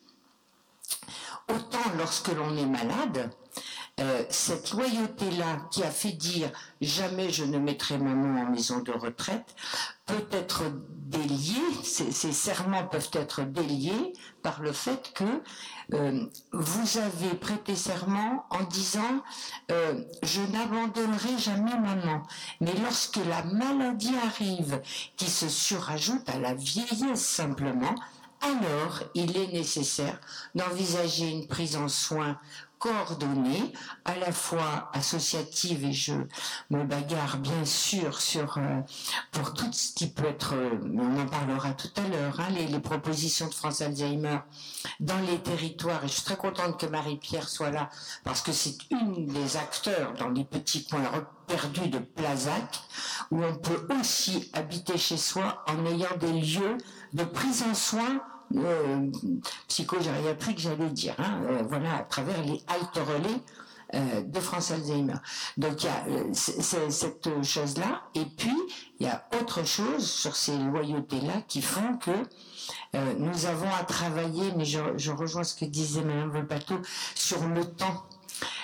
autant lorsque l'on est malade, Euh, cette loyauté-là qui a fait dire « jamais je ne mettrai maman en maison de retraite » peut être déliée, ces, ces serments peuvent être déliés par le fait que euh, vous avez prêté serment en disant euh, « je n'abandonnerai jamais maman ». Mais lorsque la maladie arrive, qui se surajoute à la vieillesse simplement, alors il est nécessaire d'envisager une prise en soin coordonnée, à la fois associative, et je me bagarre bien sûr sur euh, pour tout ce qui peut être, euh, on en parlera tout à l'heure, hein, les, les propositions de France Alzheimer dans les territoires, et je suis très contente que Marie-Pierre soit là, parce que c'est une des acteurs dans les petits coins perdus de Plazac, où on peut aussi habiter chez soi en ayant des lieux de prise en soin Euh, psycho, j'ai rien plus que j'allais dire, hein, euh, voilà, à travers les haltes relais euh, de France Alzheimer. Donc il y a euh, c'est, c'est cette chose-là, et puis il y a autre chose sur ces loyautés-là qui font que euh, nous avons à travailler, mais je, je rejoins ce que disait Madame Volpato, sur le temps.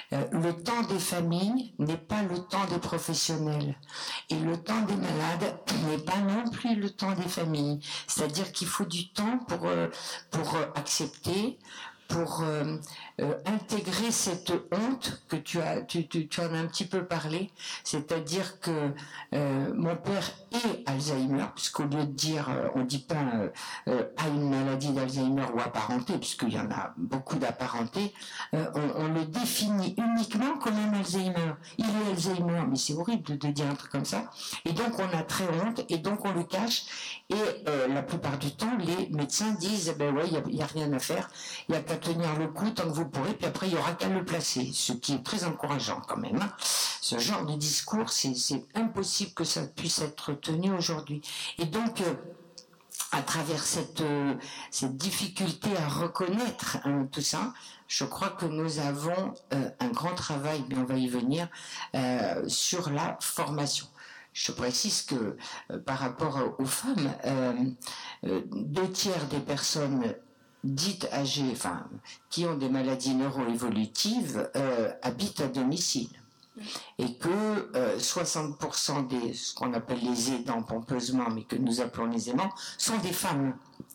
Euh, le temps des familles n'est pas le temps des professionnels. Et le temps des malades n'est pas non plus le temps des familles. C'est-à-dire qu'il faut du temps pour, euh, pour euh, accepter, pour euh, euh, intégrer cette honte que tu as, tu, tu, tu en as un petit peu parlé, c'est-à-dire que euh, mon père est Alzheimer, puisqu'au lieu de dire, euh, on dit pas euh, euh, a une maladie d'Alzheimer ou apparentée, puisqu'il y en a beaucoup d'apparentés, euh, on, on le définit uniquement comme un Alzheimer. Il est Alzheimer, mais c'est horrible de, de dire un truc comme ça. Et donc on a très honte, et donc on le cache, et euh, la plupart du temps, les médecins disent, ben ouais, il n'y a, a rien à faire, il n'y a qu'à tenir le coup tant que vous pourrez, puis après il n'y aura qu'à le placer, ce qui est très encourageant quand même. Hein. Ce genre de discours, c'est, c'est impossible que ça puisse être tenu aujourd'hui. Et donc, euh, à travers cette, euh, cette difficulté à reconnaître hein, tout ça, je crois que nous avons euh, un grand travail, mais on va y venir, euh, sur la formation. Je précise que euh, par rapport aux femmes, euh, euh, deux tiers des personnes dites âgées, enfin, qui ont des maladies neuroévolutives, euh, habitent à domicile. Et que euh, soixante pour cent des, ce qu'on appelle les aidants pompeusement, mais que nous appelons les aimants, sont des femmes.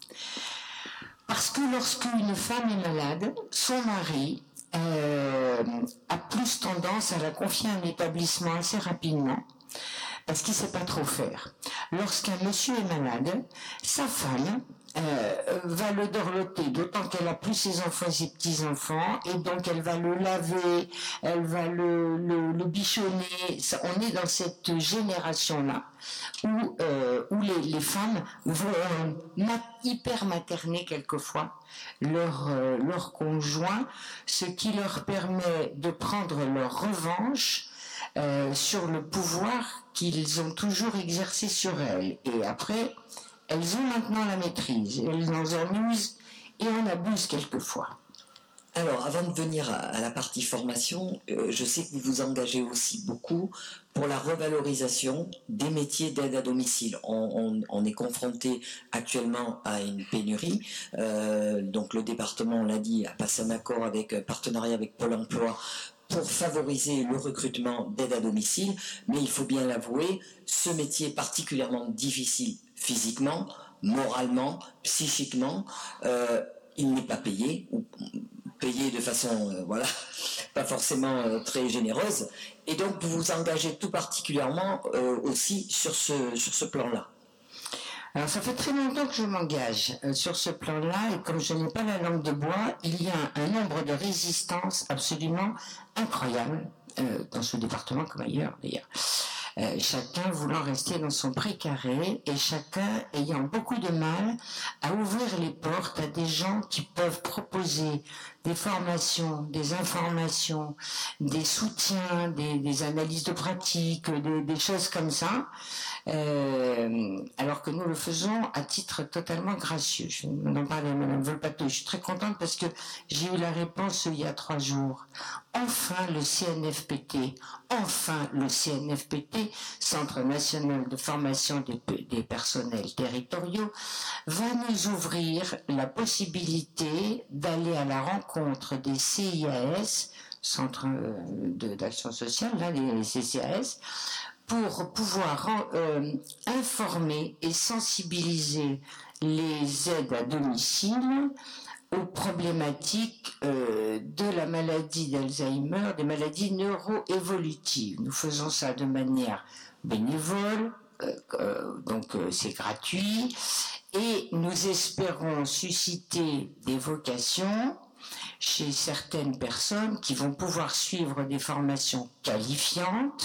Parce que lorsqu'une femme est malade, son mari euh, a plus tendance à la confier à un établissement assez rapidement, parce qu'il ne sait pas trop faire. Lorsqu'un monsieur est malade, sa femme euh, va le dorloter, d'autant qu'elle a plus ses enfants et ses petits-enfants, et donc elle va le laver, elle va le, le, le bichonner. Ça, on est dans cette génération-là où, euh, où les, les femmes vont mat- hyper materner quelquefois leur, euh, leur conjoint, ce qui leur permet de prendre leur revanche Euh, sur le pouvoir qu'ils ont toujours exercé sur elles. Et après, elles ont maintenant la maîtrise. Elles en amusent et en abusent quelquefois. Alors, avant de venir à, à la partie formation, euh, je sais que vous vous engagez aussi beaucoup pour la revalorisation des métiers d'aide à domicile. On, on, on est confronté actuellement à une pénurie. Euh, donc, le département, on l'a dit, a passé un accord avec un partenariat avec Pôle emploi pour favoriser le recrutement d'aide à domicile, mais il faut bien l'avouer, ce métier est particulièrement difficile physiquement, moralement, psychiquement, euh, il n'est pas payé, ou payé de façon, euh, voilà, pas forcément euh, très généreuse, et donc vous vous engagez tout particulièrement euh, aussi sur ce, sur ce plan-là. Alors ça fait très longtemps que je m'engage euh, sur ce plan-là, et comme je n'ai pas la langue de bois, il y a un, un nombre de résistances absolument incroyable euh, dans ce département comme ailleurs d'ailleurs. Euh, chacun voulant rester dans son précaré et chacun ayant beaucoup de mal à ouvrir les portes à des gens qui peuvent proposer des formations, des informations, des soutiens, des, des analyses de pratique, des, des choses comme ça, euh, alors que nous le faisons à titre totalement gracieux. Je vais en parler à Madame Volpato. Je suis très contente parce que j'ai eu la réponse il y a trois jours. Enfin le C N F P T, enfin le C N F P T, Centre national de formation des, des personnels territoriaux, va nous ouvrir la possibilité d'aller à la rencontre des C I A S, Centre de, d'action sociale, là, les C C A S, pour pouvoir euh, informer et sensibiliser les aides à domicile aux problématiques euh, de la maladie d'Alzheimer, des maladies neuroévolutives. Nous faisons ça de manière bénévole, euh, euh, donc euh, c'est gratuit, et nous espérons susciter des vocations chez certaines personnes qui vont pouvoir suivre des formations qualifiantes,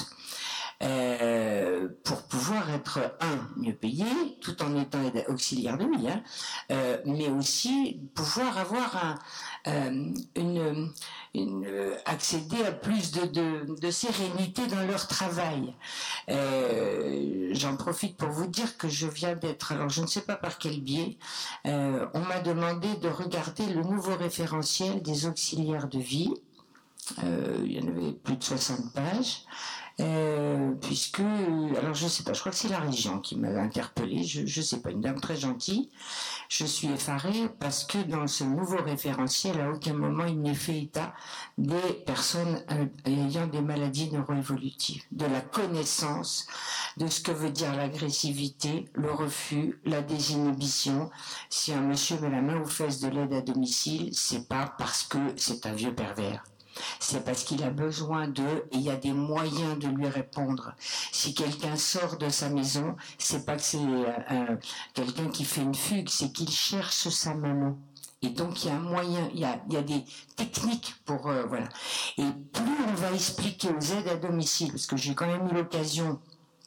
Euh, pour pouvoir être, un, mieux payé, tout en étant auxiliaire de vie, hein, euh, mais aussi pouvoir avoir un, euh, une, une, accéder à plus de, de, de sérénité dans leur travail. Euh, j'en profite pour vous dire que je viens d'être, alors je ne sais pas par quel biais, euh, on m'a demandé de regarder le nouveau référentiel des auxiliaires de vie, Euh, il y en avait plus de soixante pages. Euh, puisque, alors je sais pas, je crois que c'est la région qui m'avait interpellée, je, je sais pas, une dame très gentille. Je suis effarée parce que dans ce nouveau référentiel, à aucun moment il n'est fait état des personnes ayant des maladies neuroévolutives, de la connaissance de ce que veut dire l'agressivité, le refus, la désinhibition. Si un monsieur met la main aux fesses de l'aide à domicile, c'est pas parce que c'est un vieux pervers. C'est parce qu'il a besoin d'eux et il y a des moyens de lui répondre. Si quelqu'un sort de sa maison, c'est pas que c'est euh, quelqu'un qui fait une fugue, c'est qu'il cherche sa maman. Et donc il y a un moyen, il y a, il y a des techniques pour euh, voilà. Et plus on va expliquer aux aides à domicile, parce que j'ai quand même eu l'occasion.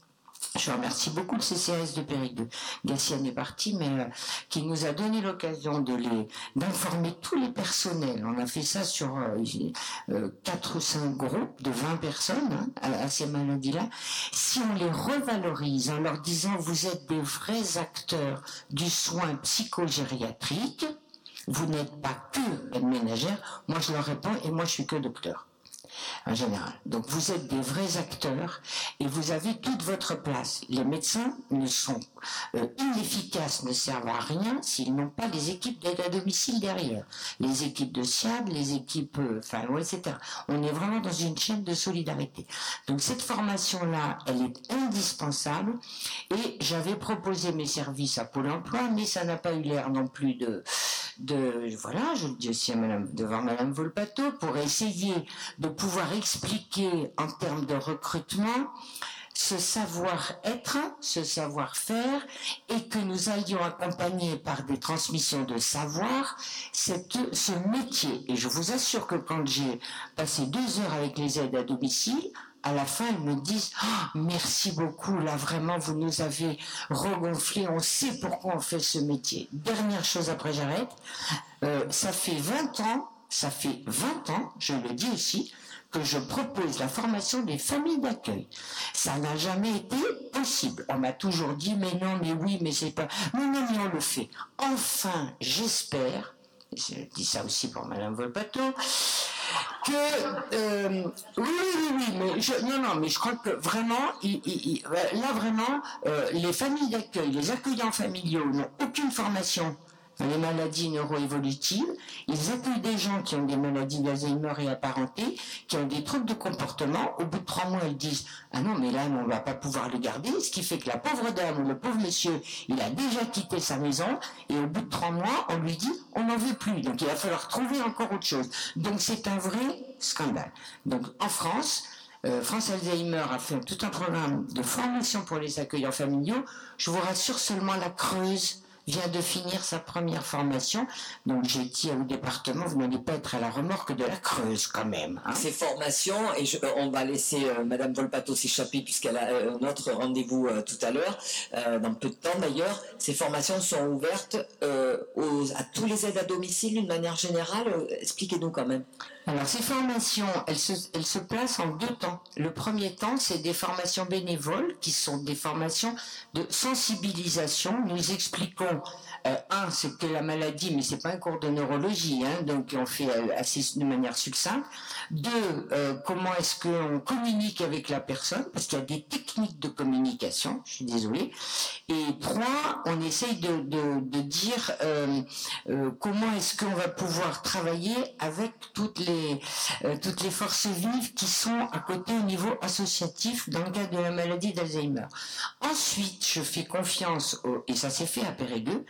Je remercie beaucoup le C C A S de Péric de Gassienne est parti, mais euh, qui nous a donné l'occasion de les d'informer tous les personnels. On a fait ça sur euh, quatre ou cinq groupes de vingt personnes hein, à, à ces maladies-là. Si on les revalorise en leur disant vous êtes des vrais acteurs du soin psychogériatrique, vous n'êtes pas que aide ménagère. Moi je leur réponds et moi je suis que docteur. En général. Donc vous êtes des vrais acteurs et vous avez toute votre place. Les médecins ne sont euh, inefficaces, ne servent à rien s'ils n'ont pas les équipes d'aide à domicile derrière. Les équipes de S I A D, les équipes, euh, enfin, ouais, et cetera. On est vraiment dans une chaîne de solidarité. Donc cette formation-là, elle est indispensable et j'avais proposé mes services à Pôle emploi, mais ça n'a pas eu l'air non plus de... de voilà, je le dis aussi à Madame, devant Madame Volpato, pour essayer de pouvoir expliquer en termes de recrutement ce savoir-être, ce savoir-faire, et que nous allions accompagner par des transmissions de savoir cette, ce métier. Et je vous assure que quand j'ai passé deux heures avec les aides à domicile, à la fin, ils me disent oh, « Merci beaucoup, là vraiment, vous nous avez regonflé, on sait pourquoi on fait ce métier. » Dernière chose, après j'arrête, euh, ça fait vingt ans, ça fait vingt ans, je le dis ici, que je propose la formation des familles d'accueil. Ça n'a jamais été possible. On m'a toujours dit « Mais non, mais oui, mais c'est pas... » Non, non, mais on le fait. Enfin, j'espère, je dis ça aussi pour Madame Volpato, que euh, oui, oui, oui, mais je, non, non, mais je crois que vraiment, il, il, il, là vraiment, euh, les familles d'accueil, les accueillants familiaux n'ont aucune formation dans les maladies neuroévolutives. Ils accueillent des gens qui ont des maladies d'Alzheimer et apparentées, qui ont des troubles de comportement. Au bout de trois mois, elles disent « Ah non, mais là, on ne va pas pouvoir le garder », ce qui fait que la pauvre dame ou le pauvre monsieur, il a déjà quitté sa maison, et au bout de trois mois, on lui dit « On n'en veut plus ». Donc, il va falloir trouver encore autre chose. Donc, c'est un vrai scandale. Donc, en France, euh, France Alzheimer a fait tout un programme de formation pour les accueillants familiaux. Je vous rassure, seulement la Creuse vient de finir sa première formation, donc j'ai dit au département, vous n'allez pas être à la remorque de la Creuse quand même. Hein. Ces formations, et je, on va laisser euh, Madame Volpato s'échapper puisqu'elle a euh, notre rendez-vous euh, tout à l'heure, euh, dans peu de temps d'ailleurs, ces formations sont ouvertes euh, aux, à tous les aides à domicile d'une manière générale, euh, expliquez-nous quand même. Alors ces formations, elles se, elles se placent en deux temps. Le premier temps, c'est des formations bénévoles qui sont des formations de sensibilisation. Nous expliquons, euh, un, c'est que la maladie, mais c'est pas un cours de neurologie, hein, donc on fait euh, assez de manière succincte. Deux, euh, comment est-ce qu'on communique avec la personne, parce qu'il y a des techniques de communication, je suis désolée. Et trois, on essaye de, de, de dire euh, euh, comment est-ce qu'on va pouvoir travailler avec toutes les Euh, toutes les forces vives qui sont à côté au niveau associatif dans le cadre de la maladie d'Alzheimer. Ensuite, je fais confiance, au, et ça s'est fait à Périgueux,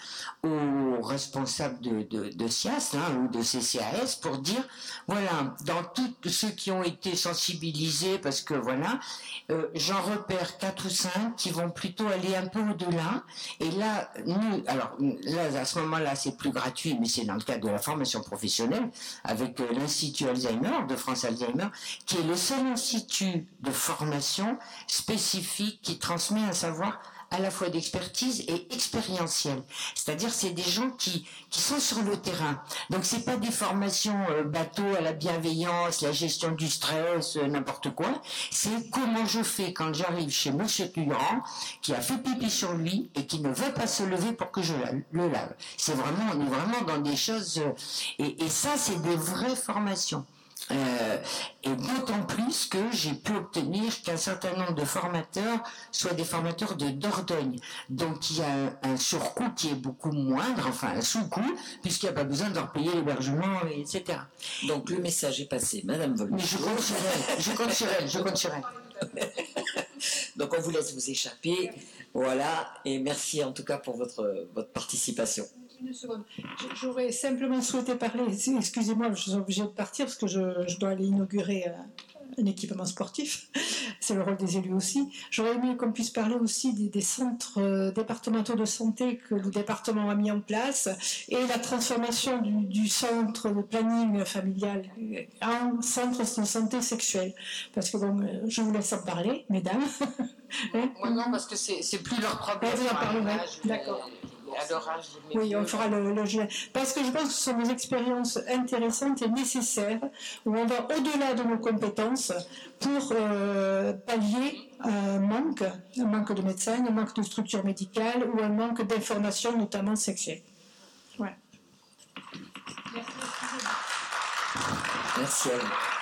aux responsables de, de, de S I A S hein, ou de C C A S pour dire, voilà, dans tous ceux qui ont été sensibilisés, parce que voilà, euh, j'en repère quatre ou cinq qui vont plutôt aller un peu au-delà. Et là, nous, alors là, à ce moment-là, c'est plus gratuit, mais c'est dans le cadre de la formation professionnelle avec euh, l'Institut Alzheimer, de France Alzheimer, qui est le seul institut de formation spécifique qui transmet un savoir à la fois d'expertise et expérientiel. C'est-à-dire, c'est des gens qui, qui sont sur le terrain. Donc, c'est pas des formations euh, bateau à la bienveillance, la gestion du stress, euh, n'importe quoi. C'est comment je fais quand j'arrive chez Monsieur Turan, qui a fait pipi sur lui et qui ne veut pas se lever pour que je le lave. C'est vraiment, on est vraiment dans des choses, euh, et, et ça, c'est des vraies formations. Euh, et d'autant plus que j'ai pu obtenir qu'un certain nombre de formateurs soient des formateurs de Dordogne. Donc il y a un, un surcoût qui est beaucoup moindre, enfin un sous-coût, puisqu'il n'y a pas besoin de leur payer l'hébergement, et cetera. Donc le message est passé, Madame Volpato. Mais je compte sur elle, je compte sur elle, je compte sur elle. Donc on vous laisse vous échapper, voilà, et merci en tout cas pour votre, votre participation. Une seconde. J'aurais simplement souhaité parler, excusez-moi, je suis obligée de partir parce que je, je dois aller inaugurer un équipement sportif, c'est le rôle des élus aussi. J'aurais aimé qu'on puisse parler aussi des, des centres départementaux de santé que le département a mis en place et la transformation du, du centre de planning familial en centre de santé sexuelle. Parce que bon, je vous laisse en parler, mesdames. Hein? Ouais, non, parce que c'est, c'est plus leur problème. Ouais, parler, ouais. D'accord. Oui, on fera le, le parce que je pense que ce sont des expériences intéressantes et nécessaires où on va au-delà de nos compétences pour euh, pallier un manque, un manque de médecins, un manque de structures médicales ou un manque d'informations, notamment sexuelles. Ouais. Merci à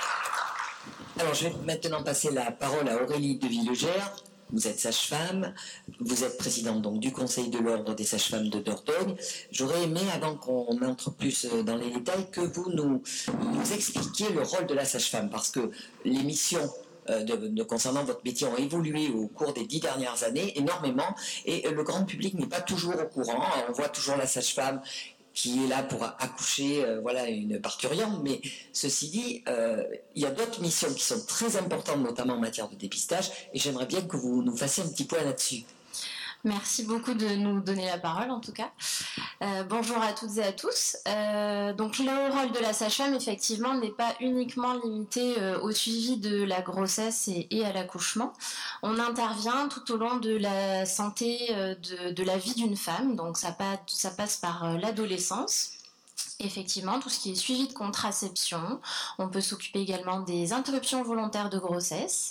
vous. Alors, je vais maintenant passer la parole à Aurélie de Villegère. Vous êtes sage-femme, vous êtes présidente donc du Conseil de l'Ordre des sages-femmes de Dordogne. J'aurais aimé, avant qu'on entre plus dans les détails, que vous nous, nous expliquiez le rôle de la sage-femme, parce que les missions euh, de, de, concernant votre métier ont évolué au cours des dix dernières années énormément, et le grand public n'est pas toujours au courant. On voit toujours la sage-femme qui est là pour accoucher, euh, voilà, une parturiente, mais ceci dit, euh, il y a d'autres missions qui sont très importantes, notamment en matière de dépistage, et j'aimerais bien que vous nous fassiez un petit point là-dessus. Merci beaucoup de nous donner la parole, en tout cas. Euh, bonjour à toutes et à tous. Euh, donc, le rôle de la sage-femme, effectivement, n'est pas uniquement limité euh, au suivi de la grossesse et, et à l'accouchement. On intervient tout au long de la santé euh, de, de la vie d'une femme. Donc, ça, passe, ça passe par euh, l'adolescence. Effectivement, tout ce qui est suivi de contraception. On peut s'occuper également des interruptions volontaires de grossesse,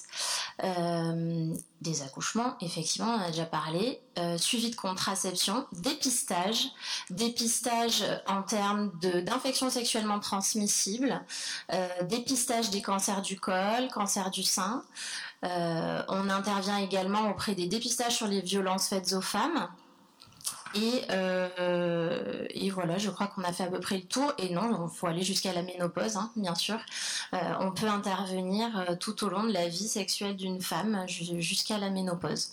euh, des accouchements, effectivement, on en a déjà parlé, euh, suivi de contraception, dépistage, dépistage en termes de, d'infections sexuellement transmissibles, euh, dépistage des cancers du col, cancer du sein. Euh, on intervient également auprès des dépistages sur les violences faites aux femmes. Et, euh, et voilà, je crois qu'on a fait à peu près le tour. Et non, il faut aller jusqu'à la ménopause, hein, bien sûr. Euh, on peut intervenir euh, tout au long de la vie sexuelle d'une femme jusqu'à la ménopause.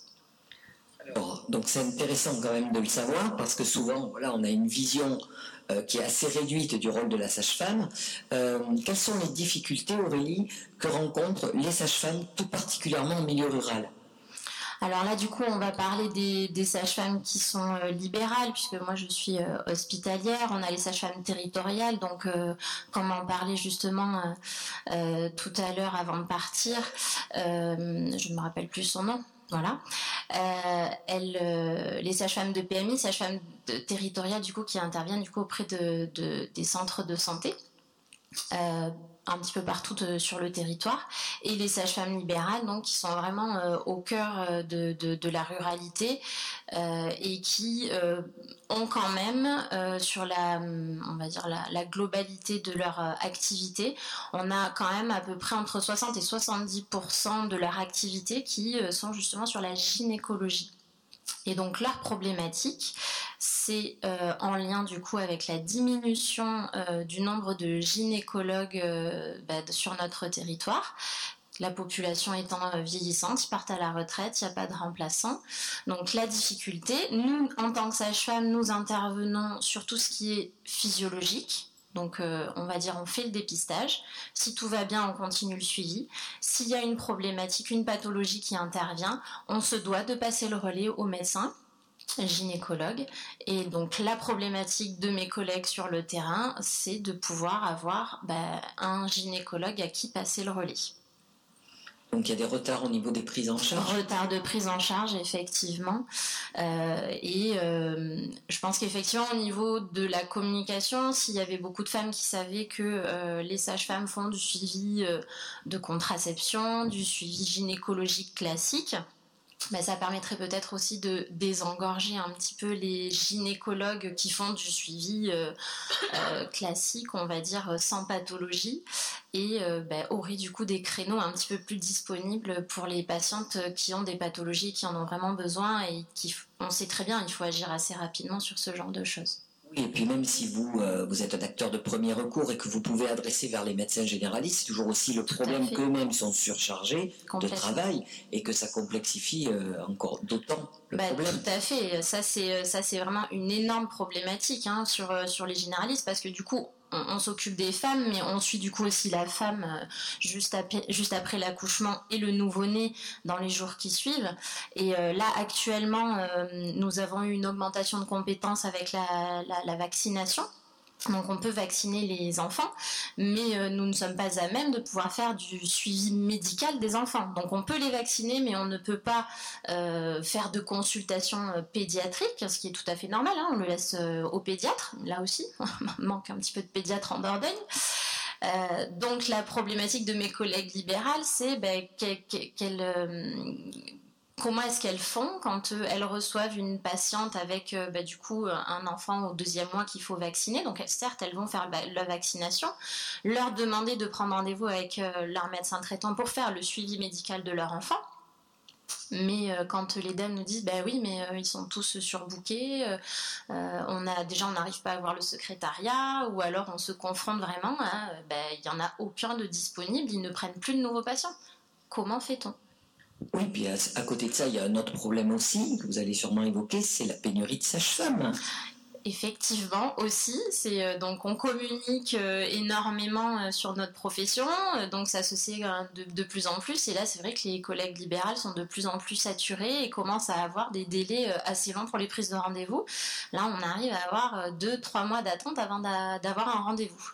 Alors, donc c'est intéressant quand même de le savoir, parce que souvent, voilà, on a une vision euh, qui est assez réduite du rôle de la sage-femme. Euh, quelles sont les difficultés, Aurélie, que rencontrent les sages-femmes, tout particulièrement en milieu rural ? Alors là, du coup, on va parler des, des sages-femmes qui sont euh, libérales, puisque moi, je suis euh, hospitalière. On a les sages-femmes territoriales, donc, euh, comme on parlait justement euh, euh, tout à l'heure avant de partir, euh, je ne me rappelle plus son nom. Voilà. Euh, elle, euh, les sages-femmes de P M I, sages-femmes de, territoriales, du coup, qui interviennent du coup auprès de, de, des centres de santé. Euh, un petit peu partout de, sur le territoire, et les sages-femmes libérales, donc, qui sont vraiment euh, au cœur de, de, de la ruralité euh, et qui euh, ont quand même euh, sur la, on va dire la, la globalité de leur euh, activité, on a quand même à peu près entre soixante et soixante-dix pour cent de leur activité qui euh, sont justement sur la gynécologie. Et donc leur problématique, c'est euh, en lien du coup avec la diminution euh, du nombre de gynécologues euh, bah, sur notre territoire. La population étant euh, vieillissante, ils partent à la retraite, il n'y a pas de remplaçants. Donc la difficulté, nous en tant que sage-femme, nous intervenons sur tout ce qui est physiologique. Donc euh, on va dire on fait le dépistage, si tout va bien on continue le suivi, s'il y a une problématique, une pathologie qui intervient, on se doit de passer le relais au médecin gynécologue, et donc la problématique de mes collègues sur le terrain, c'est de pouvoir avoir bah, un gynécologue à qui passer le relais. Donc il y a des retards au niveau des prises en charge. Retard de prise en charge, effectivement. Euh, et euh, je pense qu'effectivement, au niveau de la communication, s'il y avait beaucoup de femmes qui savaient que euh, les sages-femmes font du suivi euh, de contraception, du suivi gynécologique classique, Ben, ça permettrait peut-être aussi de désengorger un petit peu les gynécologues qui font du suivi euh, euh, classique, on va dire, sans pathologie, et euh, ben, aurait du coup des créneaux un petit peu plus disponibles pour les patientes qui ont des pathologies, qui en ont vraiment besoin, et qui, on sait très bien, il faut agir assez rapidement sur ce genre de choses. Et puis même si vous, euh, vous êtes un acteur de premier recours et que vous pouvez adresser vers les médecins généralistes, c'est toujours aussi le problème qu'eux-mêmes sont surchargés de travail et que ça complexifie euh, encore d'autant le bah, problème. Tout à fait, ça c'est, ça, c'est vraiment une énorme problématique hein, sur, sur les généralistes, parce que du coup, on, on s'occupe des femmes, mais on suit du coup aussi la femme euh, juste, après, juste après l'accouchement et le nouveau-né dans les jours qui suivent. Et euh, là, actuellement, euh, nous avons eu une augmentation de compétences avec la, la, la vaccination. Donc on peut vacciner les enfants, mais euh, nous ne sommes pas à même de pouvoir faire du suivi médical des enfants. Donc on peut les vacciner, mais on ne peut pas euh, faire de consultation euh, pédiatrique, ce qui est tout à fait normal, hein, on le laisse euh, aux pédiatres, là aussi, il manque un petit peu de pédiatres en Dordogne. Euh, donc la problématique de mes collègues libérales, c'est ben, qu'elle... qu'elle euh, comment est-ce qu'elles font quand euh, elles reçoivent une patiente avec euh, bah, du coup un enfant au deuxième mois qu'il faut vacciner. Donc elles, certes, elles vont faire bah, la vaccination, leur demander de prendre rendez-vous avec euh, leur médecin traitant pour faire le suivi médical de leur enfant. Mais euh, quand les dames nous disent bah oui mais euh, ils sont tous surbookés, euh, euh, on a déjà on n'arrive pas à avoir le secrétariat, ou alors on se confronte vraiment à bah, il y en a aucun de disponible, ils ne prennent plus de nouveaux patients. Comment fait-on ? Oui, puis à, à côté de ça, il y a un autre problème aussi, que vous allez sûrement évoquer, c'est la pénurie de sages-femmes. Effectivement aussi, c'est euh, donc on communique euh, énormément euh, sur notre profession, euh, donc ça se sait euh, de, de plus en plus, et là c'est vrai que les collègues libérales sont de plus en plus saturés et commencent à avoir des délais euh, assez longs pour les prises de rendez-vous. Là on arrive à avoir euh, deux trois mois d'attente avant d'a, d'avoir un rendez-vous.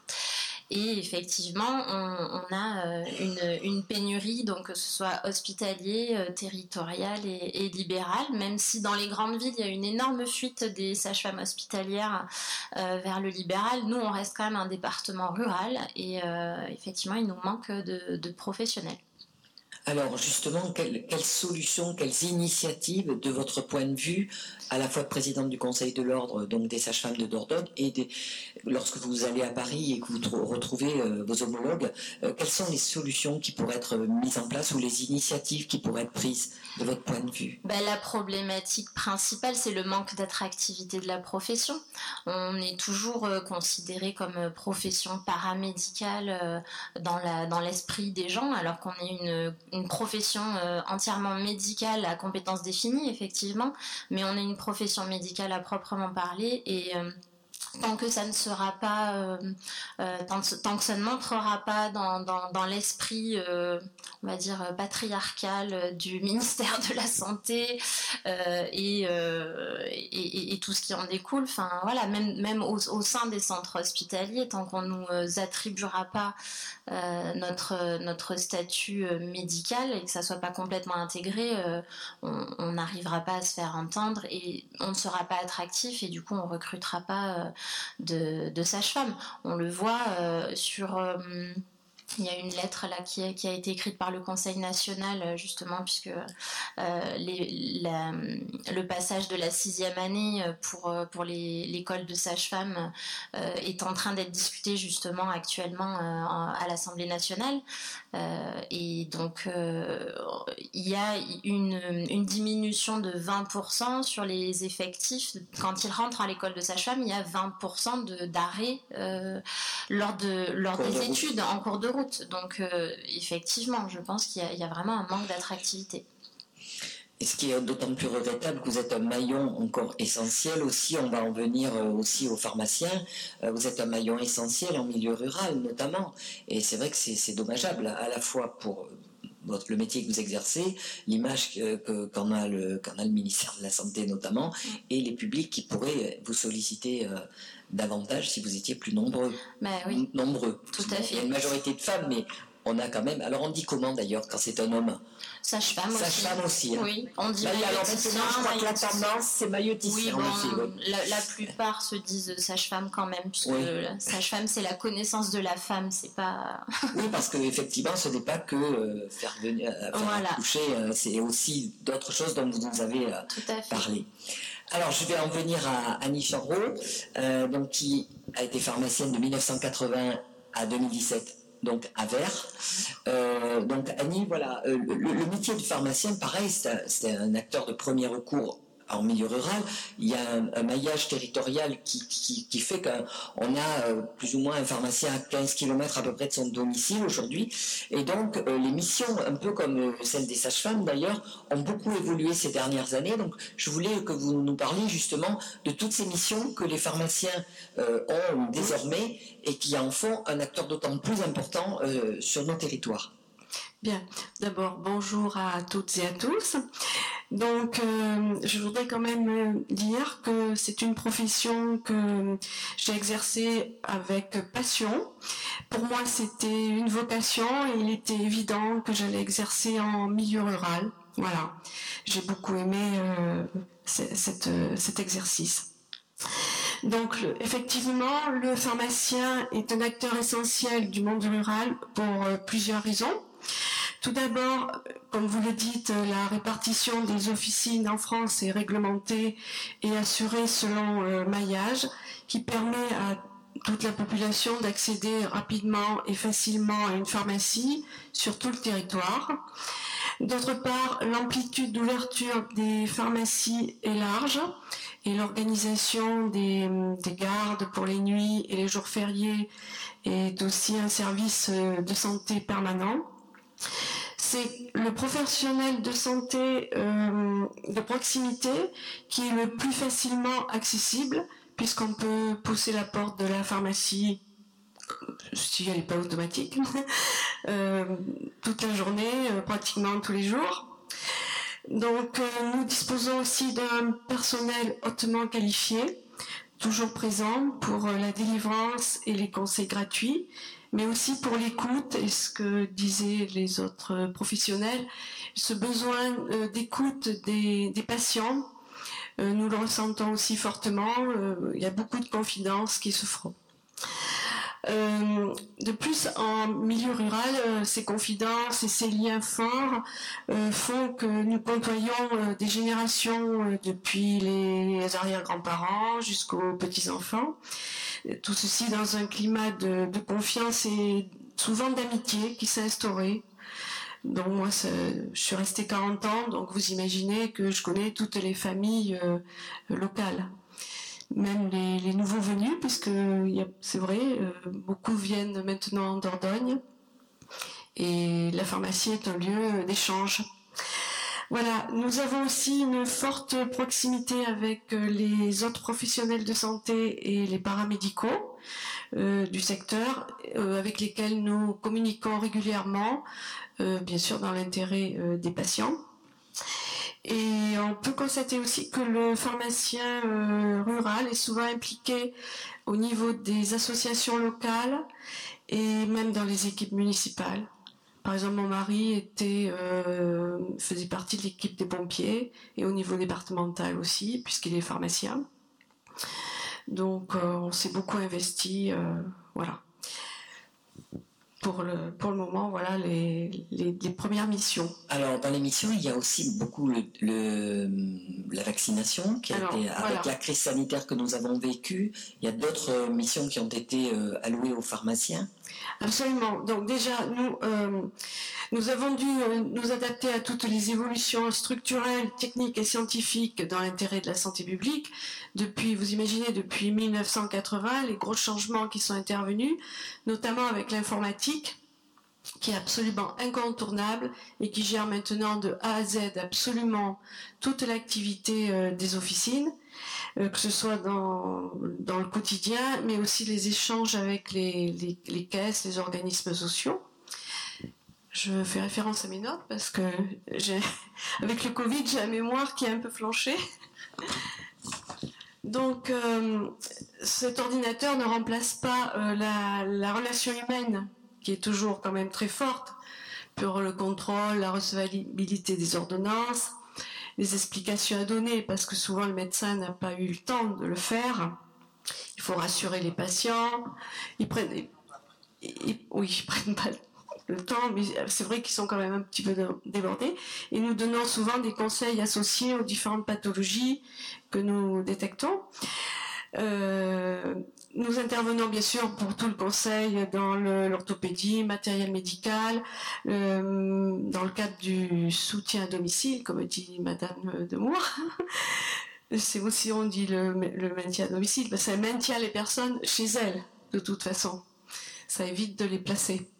Et effectivement, on, on a euh, une, une pénurie, donc que ce soit hospitalier, euh, territorial et, et libéral, même si dans les grandes villes, il y a une énorme fuite des sages-femmes hospitalières euh, vers le libéral. Nous, on reste quand même un département rural et euh, effectivement, il nous manque de, de professionnels. Alors justement, quelles, quelles solutions, quelles initiatives, de votre point de vue, à la fois présidente du Conseil de l'Ordre, donc des sages-femmes de Dordogne, et des, lorsque vous allez à Paris et que vous tr- retrouvez euh, vos homologues, euh, quelles sont les solutions qui pourraient être mises en place ou les initiatives qui pourraient être prises de votre point de vue ? Ben, la problématique principale, c'est le manque d'attractivité de la profession. On est toujours euh, considéré comme profession paramédicale euh, dans, la, dans l'esprit des gens, alors qu'on est une, une profession euh, entièrement médicale à compétences définies, effectivement, mais on est une profession médicale à proprement parler, et euh, tant que ça ne sera pas, euh, euh, tant, tant que ça ne montrera pas dans, dans, dans l'esprit, euh, on va dire, patriarcal du ministère de la Santé euh, et, euh, et, et, et tout ce qui en découle, enfin voilà, même, même au, au sein des centres hospitaliers, tant qu'on ne nous attribuera pas euh, notre, notre statut médical et que ça ne soit pas complètement intégré, euh, on n'arrivera pas à se faire entendre et on ne sera pas attractif, et du coup on ne recrutera pas euh, de, de sage-femme. On le voit euh, sur... Euh, il y a une lettre là qui a, qui a été écrite par le Conseil national, justement, puisque euh, les, la, le passage de la sixième année pour, pour les, l'école de sage-femme euh, est en train d'être discuté justement actuellement euh, à l'Assemblée nationale. Euh, et donc euh, il y a une, une diminution de vingt pour cent sur les effectifs. Quand ils rentrent à l'école de sage-femme, il y a vingt pour cent de, d'arrêt euh, lors, de, lors des de études route. En cours de route. Donc euh, effectivement, je pense qu'il y a, il y a vraiment un manque d'attractivité. Et ce qui est d'autant plus regrettable que vous êtes un maillon encore essentiel aussi, on va en venir aussi aux pharmaciens, vous êtes un maillon essentiel en milieu rural notamment, et c'est vrai que c'est, c'est dommageable à la fois pour votre, le métier que vous exercez, l'image que, que, qu'en, a le, qu'en a le ministère de la Santé notamment, et les publics qui pourraient vous solliciter euh, davantage si vous étiez plus nombreux. Bah oui, nombreux. Tout à fait. Il y a une majorité de femmes, mais on a quand même... Alors on dit comment d'ailleurs quand c'est un homme? Sage-femme aussi. Sage-femme aussi. Hein. Oui, on dit bah, mailloticien. Alors maintenant, je crois que la tendance, c'est mailloticien. Oui, bon, aussi, oui. la, la plupart se disent sage-femme quand même, puisque oui. Sage-femme, c'est la connaissance de la femme, c'est pas... Oui, parce qu'effectivement, ce n'est pas que euh, faire, venir, euh, faire voilà. accoucher, euh, c'est aussi d'autres choses dont vous nous avez euh, parlé. Alors, je vais en venir à Annie Charot, euh, donc, qui a été pharmacienne de mille neuf cent quatre-vingts à deux mille dix-sept. Donc à Vers. Euh, donc Annie, voilà, euh, le, le métier de pharmacien, pareil, c'est un, un acteur de premier recours en milieu rural. Il y a un, un maillage territorial qui, qui, qui fait qu'on a euh, plus ou moins un pharmacien à quinze kilomètres à peu près de son domicile aujourd'hui. Et donc euh, les missions, un peu comme euh, celles des sages-femmes d'ailleurs, ont beaucoup évolué ces dernières années. Donc je voulais que vous nous parliez justement de toutes ces missions que les pharmaciens euh, ont désormais et qui en font un acteur d'autant plus important euh, sur nos territoires. Bien, d'abord bonjour à toutes et à tous. Donc euh, je voudrais quand même dire que c'est une profession que j'ai exercée avec passion. Pour moi c'était une vocation et il était évident que j'allais exercer en milieu rural. Voilà, j'ai beaucoup aimé euh, cette, cet exercice. Donc le, effectivement, le pharmacien est un acteur essentiel du monde rural pour euh, plusieurs raisons. Tout d'abord, comme vous le dites, la répartition des officines en France est réglementée et assurée selon euh, maillage, qui permet à toute la population d'accéder rapidement et facilement à une pharmacie sur tout le territoire. D'autre part, l'amplitude d'ouverture des pharmacies est large et l'organisation des, des gardes pour les nuits et les jours fériés est aussi un service de santé permanent. C'est le professionnel de santé euh, de proximité qui est le plus facilement accessible puisqu'on peut pousser la porte de la pharmacie si elle n'est pas automatique euh, toute la journée, euh, pratiquement tous les jours. Donc euh, nous disposons aussi d'un personnel hautement qualifié, toujours présent pour euh, la délivrance et les conseils gratuits, mais aussi pour l'écoute et ce que disaient les autres professionnels, ce besoin euh, d'écoute des, des patients, euh, nous le ressentons aussi fortement, euh, il y a beaucoup de confidences qui se feront. Euh, de plus, en milieu rural, euh, ces confidences et ces liens forts euh, font que nous côtoyons euh, des générations euh, depuis les arrière-grands-parents jusqu'aux petits-enfants. Tout ceci dans un climat de, de confiance et souvent d'amitié qui s'est instauré. Donc moi, ça, je suis restée quarante ans, donc vous imaginez que je connais toutes les familles euh, locales. Même les, les nouveaux venus, puisque c'est vrai, euh, beaucoup viennent maintenant en Dordogne, et la pharmacie est un lieu d'échange. Voilà, nous avons aussi une forte proximité avec les autres professionnels de santé et les paramédicaux euh, du secteur, euh, avec lesquels nous communiquons régulièrement, euh, bien sûr dans l'intérêt euh, des patients. Et on peut constater aussi que le pharmacien euh, rural est souvent impliqué au niveau des associations locales et même dans les équipes municipales. Par exemple, mon mari était, euh, faisait partie de l'équipe des pompiers et au niveau départemental aussi, puisqu'il est pharmacien. Donc, euh, on s'est beaucoup investi, euh, voilà. Pour le, pour le moment, voilà les, les, les premières missions. Alors, dans les missions, il y a aussi beaucoup le, le, la vaccination qui a Alors, été, avec voilà. la crise sanitaire que nous avons vécue. Il y a d'autres missions qui ont été euh, allouées aux pharmaciens. Absolument. Donc déjà, nous, euh, nous avons dû euh, nous adapter à toutes les évolutions structurelles, techniques et scientifiques dans l'intérêt de la santé publique. Depuis, vous imaginez, depuis mille neuf cent quatre-vingts, les gros changements qui sont intervenus, notamment avec l'informatique, qui est absolument incontournable et qui gère maintenant de A à Z absolument toute l'activité euh, des officines, euh, que ce soit dans, dans le quotidien, mais aussi les échanges avec les, les, les caisses, les organismes sociaux. Je fais référence à mes notes parce que j'ai, avec le Covid, j'ai la mémoire qui a un peu flanché. Donc, euh, cet ordinateur ne remplace pas euh, la, la relation humaine qui est toujours quand même très forte, pour le contrôle, la recevabilité des ordonnances, les explications à donner, parce que souvent le médecin n'a pas eu le temps de le faire. Il faut rassurer les patients. Ils prennent, ils, ils, oui, ils prennent pas le temps, mais c'est vrai qu'ils sont quand même un petit peu débordés. Et nous donnons souvent des conseils associés aux différentes pathologies que nous détectons. Euh, nous intervenons bien sûr pour tout le conseil dans le, l'orthopédie, matériel médical, euh, dans le cadre du soutien à domicile, comme dit Madame Demour. C'est aussi, on dit le, le maintien à domicile, parce que ça maintient les personnes chez elles, de toute façon. Ça évite de les placer.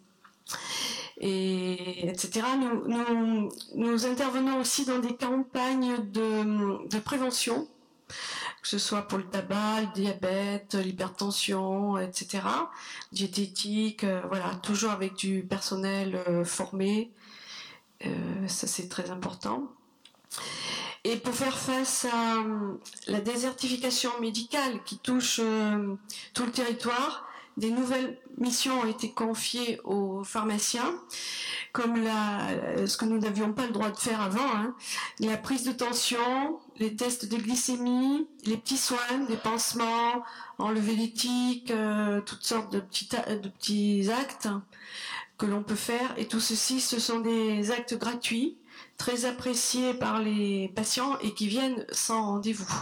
Et, etc. Nous, nous, nous intervenons aussi dans des campagnes de, de prévention, que ce soit pour le tabac, le diabète, l'hypertension, et cetera. Diététique, euh, voilà, toujours avec du personnel euh, formé. Euh, ça, c'est très important. Et pour faire face à euh, la désertification médicale qui touche euh, tout le territoire, des nouvelles missions ont été confiées aux pharmaciens, comme la, ce que nous n'avions pas le droit de faire avant, hein, la prise de tension, les tests de glycémie, les petits soins, des pansements, enlever les tiques, euh, toutes sortes de petits, de petits actes que l'on peut faire. Et tout ceci, ce sont des actes gratuits, très appréciés par les patients et qui viennent sans rendez-vous.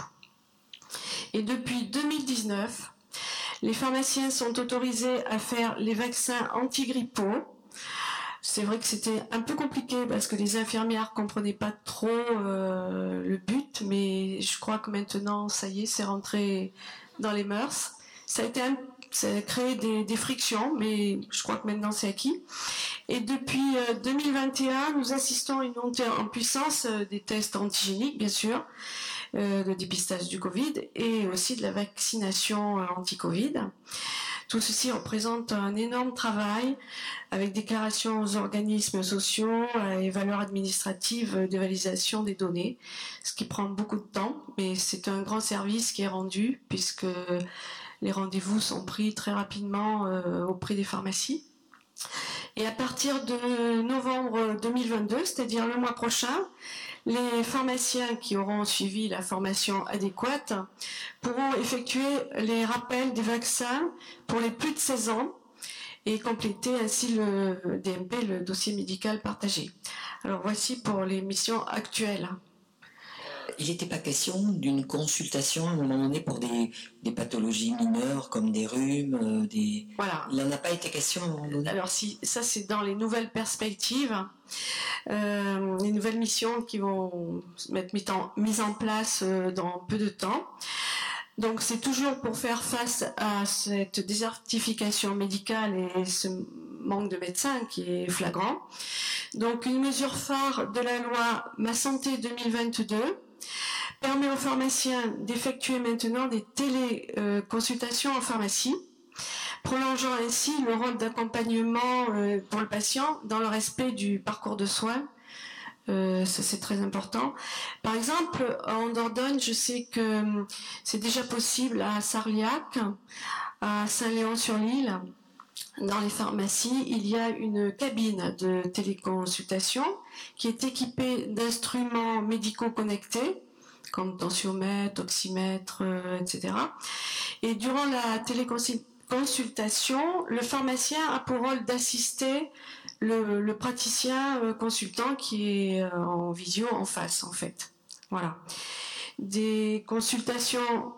Et depuis deux mille dix-neuf, les pharmaciens sont autorisés à faire les vaccins antigrippaux. C'est vrai que c'était un peu compliqué parce que les infirmières comprenaient pas trop euh, le but, mais je crois que maintenant, ça y est, c'est rentré dans les mœurs. Ça a été un, ça a créé des, des frictions, mais je crois que maintenant c'est acquis. Et depuis euh, deux mille vingt et un, nous assistons à une montée en puissance euh, des tests antigéniques, bien sûr, euh, de dépistage du Covid et aussi de la vaccination euh, anti-Covid. Tout ceci représente un énorme travail avec déclaration aux organismes sociaux et valeurs administratives de validation des données, ce qui prend beaucoup de temps, mais c'est un grand service qui est rendu puisque les rendez-vous sont pris très rapidement euh, auprès des pharmacies. Et à partir de novembre deux mille vingt-deux, c'est-à-dire le mois prochain, les pharmaciens qui auront suivi la formation adéquate pourront effectuer les rappels des vaccins pour les plus de seize ans et compléter ainsi le D M P, le dossier médical partagé. Alors voici pour les missions actuelles. Il n'était pas question d'une consultation à un moment donné pour des, des pathologies mineures comme des rhumes, euh, des... Voilà. Il n'en a pas été question à un moment donné. Alors si ça c'est dans les nouvelles perspectives, euh, les nouvelles missions qui vont être mises en, mises en place euh, dans peu de temps. Donc c'est toujours pour faire face à cette désertification médicale et ce manque de médecins qui est flagrant. Donc une mesure phare de la loi Ma Santé deux mille vingt-deux permet aux pharmaciens d'effectuer maintenant des téléconsultations en pharmacie, prolongeant ainsi le rôle d'accompagnement pour le patient dans le respect du parcours de soins. Euh, ça c'est très important. Par exemple, en Dordogne, je sais que c'est déjà possible à Sarliac, à Saint-Léon-sur-l'Île, dans les pharmacies, il y a une cabine de téléconsultation qui est équipée d'instruments médicaux connectés, comme tensiomètre, oxymètre, euh, et cetera. Et durant la téléconsultation, le pharmacien a pour rôle d'assister le, le praticien euh, consultant qui est euh, en visio en face, en fait. Voilà. Des consultations...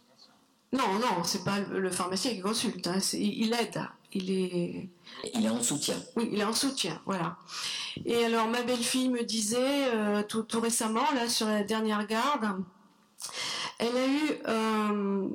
Non, non, c'est pas le pharmacien qui consulte, hein, c'est, il aide. Il est... il est en soutien. Oui, il est en soutien, voilà. Et alors, ma belle-fille me disait, euh, tout, tout récemment, là, sur la dernière garde, elle a eu euh,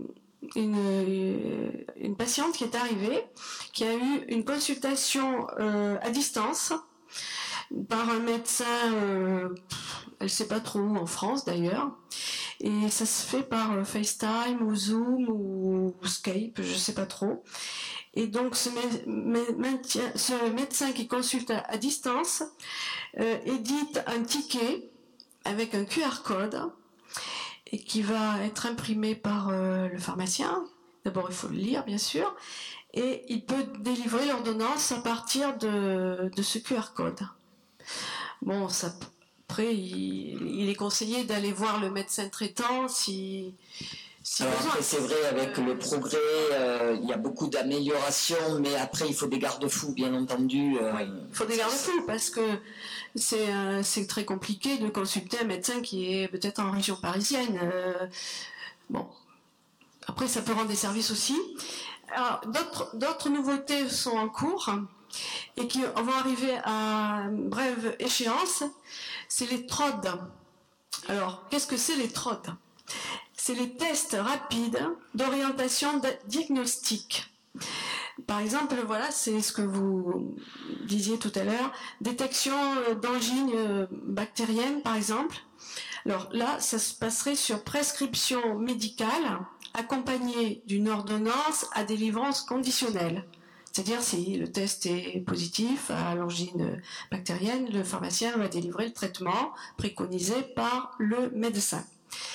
une, une patiente qui est arrivée, qui a eu une consultation euh, à distance par un médecin, euh, elle ne sait pas trop où, en France d'ailleurs, et ça se fait par FaceTime ou Zoom ou, ou Skype, je ne sais pas trop. Et donc ce, mé- mé- ce médecin qui consulte à, à distance euh, édite un ticket avec un Q R code et qui va être imprimé par euh, le pharmacien. D'abord il faut le lire bien sûr. et il peut délivrer l'ordonnance à partir de, de ce Q R code. Bon, ça, après, il, il est conseillé d'aller voir le médecin traitant si... si Alors besoin. après, c'est vrai, avec le progrès, euh, il y a beaucoup d'améliorations, mais après, il faut des garde-fous, bien entendu. Euh, oui, il faut des garde-fous, parce que c'est euh, c'est très compliqué de consulter un médecin qui est peut-être en région parisienne. Euh, bon, après, ça peut rendre des services aussi. Alors, d'autres d'autres nouveautés sont en cours et qui vont arriver à brève échéance. C'est les T R O D. Alors, qu'est-ce que c'est les T R O D? C'est les tests rapides d'orientation diagnostique. Par exemple, voilà, c'est ce que vous disiez tout à l'heure, détection d'angines bactériennes, par exemple. Alors là, ça se passerait sur prescription médicale accompagnée d'une ordonnance à délivrance conditionnelle. C'est-à-dire, si le test est positif à l'angine bactérienne, le pharmacien va délivrer le traitement préconisé par le médecin.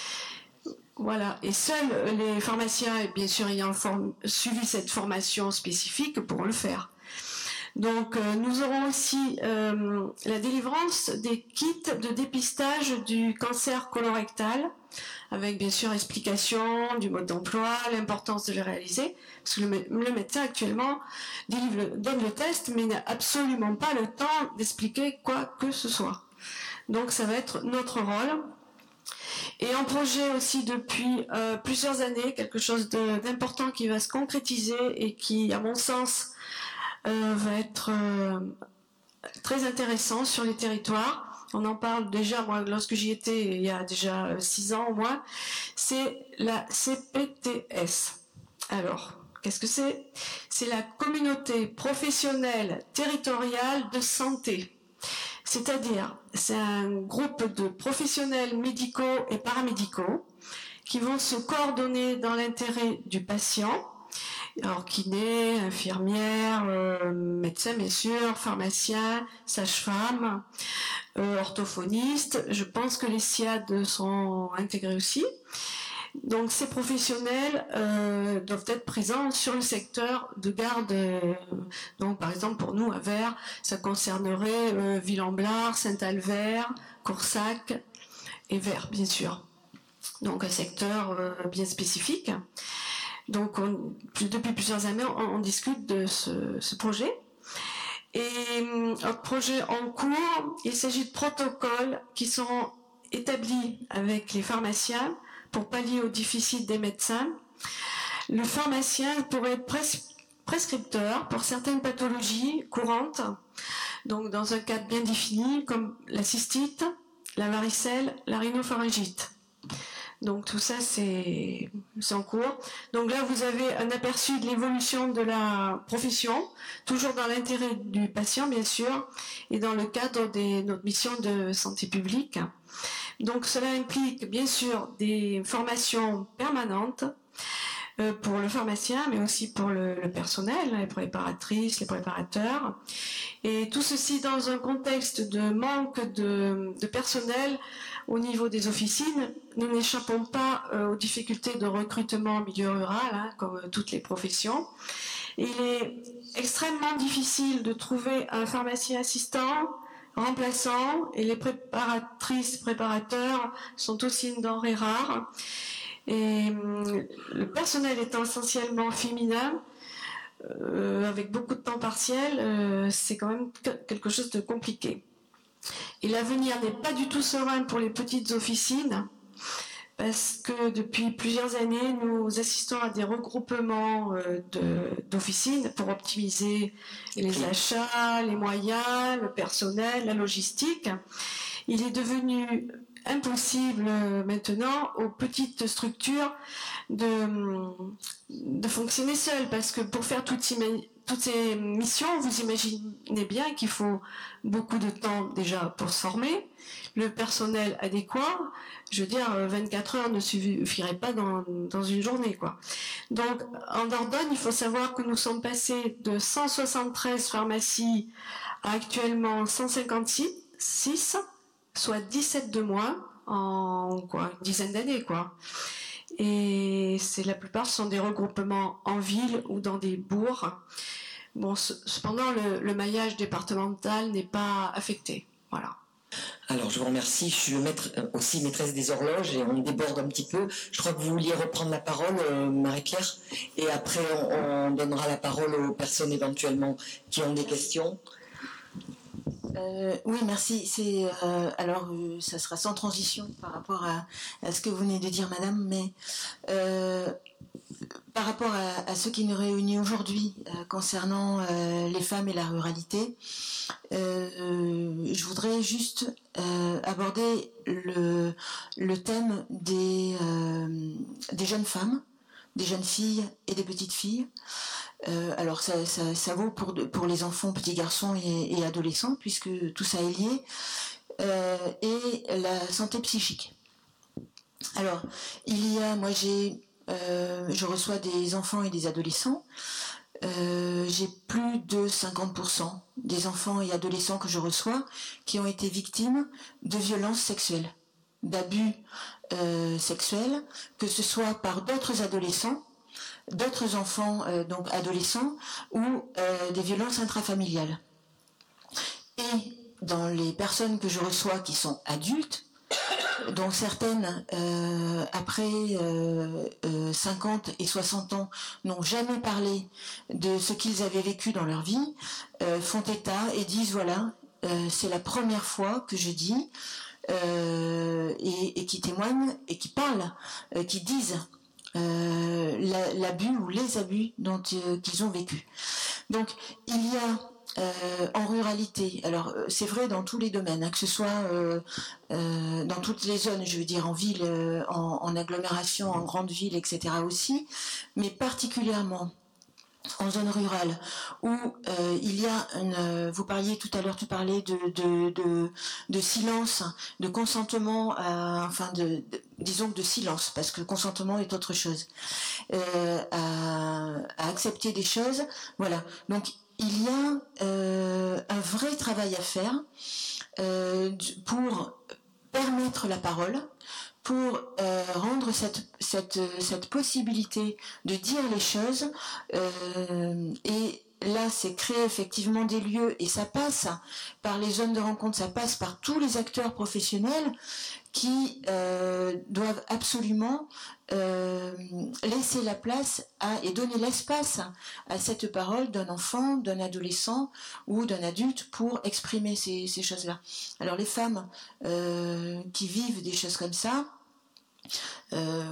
Voilà, et seuls les pharmaciens, bien sûr, ayant form- suivi cette formation spécifique, pourront le faire. Donc, euh, nous aurons aussi euh, la délivrance des kits de dépistage du cancer colorectal, avec bien sûr explication du mode d'emploi, l'importance de le réaliser, parce que le, mé- le médecin actuellement délivre le, donne le test, mais n'a absolument pas le temps d'expliquer quoi que ce soit. Donc, ça va être notre rôle. Et en projet aussi depuis euh, plusieurs années, quelque chose de, d'important qui va se concrétiser et qui, à mon sens, euh, va être euh, très intéressant sur les territoires. On en parle déjà, moi, lorsque j'y étais, il y a déjà euh, six ans au moins, c'est la C P T S. Alors, qu'est-ce que c'est? C'est la communauté professionnelle territoriale de santé. C'est-à-dire, c'est un groupe de professionnels médicaux et paramédicaux qui vont se coordonner dans l'intérêt du patient, alors kiné, infirmière, euh, médecin bien sûr, pharmacien, sage-femme, euh, orthophoniste. Je pense que les S I A D sont intégrés aussi. Donc ces professionnels euh, doivent être présents sur le secteur de garde. Euh, donc par exemple pour nous à Vers, ça concernerait euh, Ville-en-Blard, Saint-Albert, Coursac et Vers bien sûr. Donc un secteur euh, bien spécifique. Donc on, depuis plusieurs années on, on discute de ce, ce projet. Et un projet en cours, il s'agit de protocoles qui sont établis avec les pharmaciens pour pallier au déficit des médecins. Le pharmacien pourrait être pres- prescripteur pour certaines pathologies courantes, donc dans un cadre bien défini, comme la cystite, la varicelle, la rhinopharyngite. Donc tout ça, c'est, c'est en cours. Donc là, vous avez un aperçu de l'évolution de la profession, toujours dans l'intérêt du patient, bien sûr, et dans le cadre de notre mission de santé publique. Donc cela implique bien sûr des formations permanentes euh, pour le pharmacien, mais aussi pour le, le personnel, les préparatrices, les préparateurs. Et tout ceci dans un contexte de manque de, de personnel au niveau des officines. Nous n'échappons pas euh, aux difficultés de recrutement en milieu rural, hein, comme euh, toutes les professions. Il est extrêmement difficile de trouver un pharmacien assistant remplaçants, et les préparatrices, préparateurs sont aussi une denrée rare. Et euh, le personnel étant essentiellement féminin, euh, avec beaucoup de temps partiel, euh, c'est quand même quelque chose de compliqué. Et l'avenir n'est pas du tout serein pour les petites officines, parce que depuis plusieurs années, nous assistons à des regroupements euh, de, d'officines pour optimiser les achats, les moyens, le personnel, la logistique. Il est devenu impossible euh, maintenant aux petites structures de, de fonctionner seules, parce que pour faire toutes ces, toutes ces missions, vous imaginez bien qu'il faut beaucoup de temps déjà pour se former, le personnel adéquat. Je veux dire, vingt-quatre heures ne suffirait pas dans, dans une journée, quoi. Donc, en Dordogne, il faut savoir que nous sommes passés de cent soixante-treize pharmacies à actuellement cent cinquante-six, soit dix-sept de moins en quoi, une dizaine d'années, quoi. et c'est la plupart sont des regroupements en ville ou dans des bourgs. Bon, cependant, le, le maillage départemental n'est pas affecté. Voilà. Alors, je vous remercie. Je suis maître, aussi maîtresse des horloges et on déborde un petit peu. Je crois que vous vouliez reprendre la parole, euh, Marie-Pierre, et après, on, on donnera la parole aux personnes éventuellement qui ont des questions. Euh, oui, merci. C'est euh, alors, euh, ça sera sans transition par rapport à, à ce que vous venez de dire, Madame, mais euh, par rapport à, à ce qui nous réunit aujourd'hui euh, concernant euh, les femmes et la ruralité, euh, je voudrais juste euh, aborder le, le thème des, euh, des jeunes femmes, des jeunes filles et des petites filles. Euh, alors ça, ça, ça vaut pour, pour les enfants, petits garçons et, et adolescents, puisque tout ça est lié, euh, et la santé psychique. Alors, il y a, moi j'ai, euh, je reçois des enfants et des adolescents, euh, j'ai plus de cinquante pour cent des enfants et adolescents que je reçois qui ont été victimes de violences sexuelles, d'abus euh, sexuels, que ce soit par d'autres adolescents, d'autres enfants, euh, donc adolescents, ou euh, des violences intrafamiliales. Et dans les personnes que je reçois qui sont adultes, dont certaines, euh, après euh, euh, cinquante et soixante ans, n'ont jamais parlé de ce qu'ils avaient vécu dans leur vie, euh, font état et disent, voilà, euh, c'est la première fois que je dis, euh, et, et qui témoignent, et qui parlent, euh, qui disent Euh, l'abus ou les abus dont euh, qu'ils ont vécu. Donc il y a euh, en ruralité, alors euh, c'est vrai dans tous les domaines, hein, que ce soit euh, euh, dans toutes les zones, je veux dire en ville, euh, en, en agglomération, en grande ville, et cetera aussi, mais particulièrement en zone rurale, où euh, il y a une, euh, vous parliez tout à l'heure, tu parlais de, de, de, de silence, de consentement, à, enfin de, de, disons de silence, parce que consentement est autre chose, euh, à, à accepter des choses, voilà. Donc il y a euh, un vrai travail à faire euh, pour permettre la parole, pour euh, rendre cette, cette, cette possibilité de dire les choses, euh, et là c'est créer effectivement des lieux, et ça passe par les zones de rencontre, ça passe par tous les acteurs professionnels qui euh, doivent absolument euh, laisser la place à, et donner l'espace à cette parole d'un enfant, d'un adolescent ou d'un adulte pour exprimer ces, ces choses-là. Alors les femmes euh, qui vivent des choses comme ça, Euh,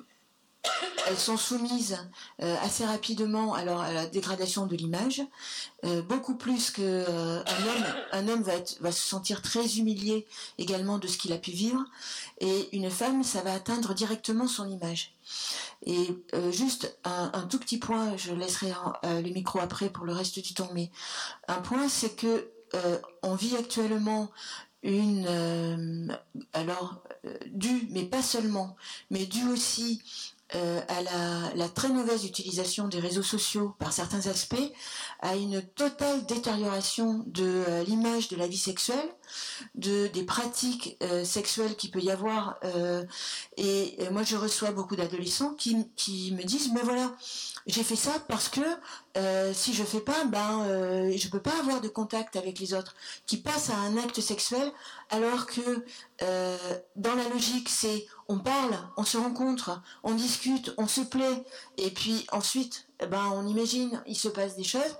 elles sont soumises euh, assez rapidement alors, à la dégradation de l'image, euh, beaucoup plus qu'un euh, homme. Un homme va, être, va se sentir très humilié également de ce qu'il a pu vivre, et une femme, ça va atteindre directement son image. Et euh, juste un, un tout petit point, je laisserai euh, le micro après pour le reste du temps, mais un point, c'est que euh, on vit actuellement une euh, alors euh, due, mais pas seulement, mais due aussi euh, à la, la très mauvaise utilisation des réseaux sociaux par certains aspects, à une totale détérioration de euh, l'image de la vie sexuelle, de des pratiques euh, sexuelles qu'il peut y avoir, euh, et, et moi je reçois beaucoup d'adolescents qui, qui me disent, mais voilà, j'ai fait ça parce que euh, si je fais pas, ben euh, je peux pas avoir de contact avec les autres, qui passent à un acte sexuel, alors que euh, dans la logique c'est on parle, on se rencontre, on discute, on se plaît, et puis ensuite ben on imagine il se passe des choses,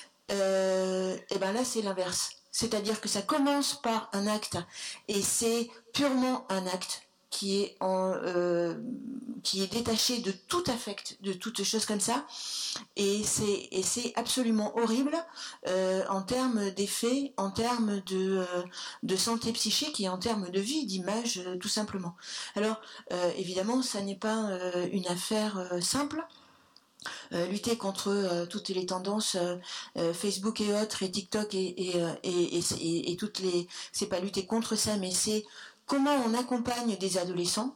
euh, et ben là c'est l'inverse, c'est-à-dire que ça commence par un acte, et c'est purement un acte qui est en, euh, qui est détaché de tout affect, de toutes choses comme ça, et c'est et c'est absolument horrible euh, en termes d'effets, en termes de euh, de santé psychique et en termes de vie, d'image, euh, tout simplement. Alors euh, évidemment, ça n'est pas euh, une affaire euh, simple. Euh, lutter contre euh, toutes les tendances euh, euh, Facebook et autres, et TikTok et et, et, et, et, et toutes les, c'est pas lutter contre ça, mais c'est comment on accompagne des adolescents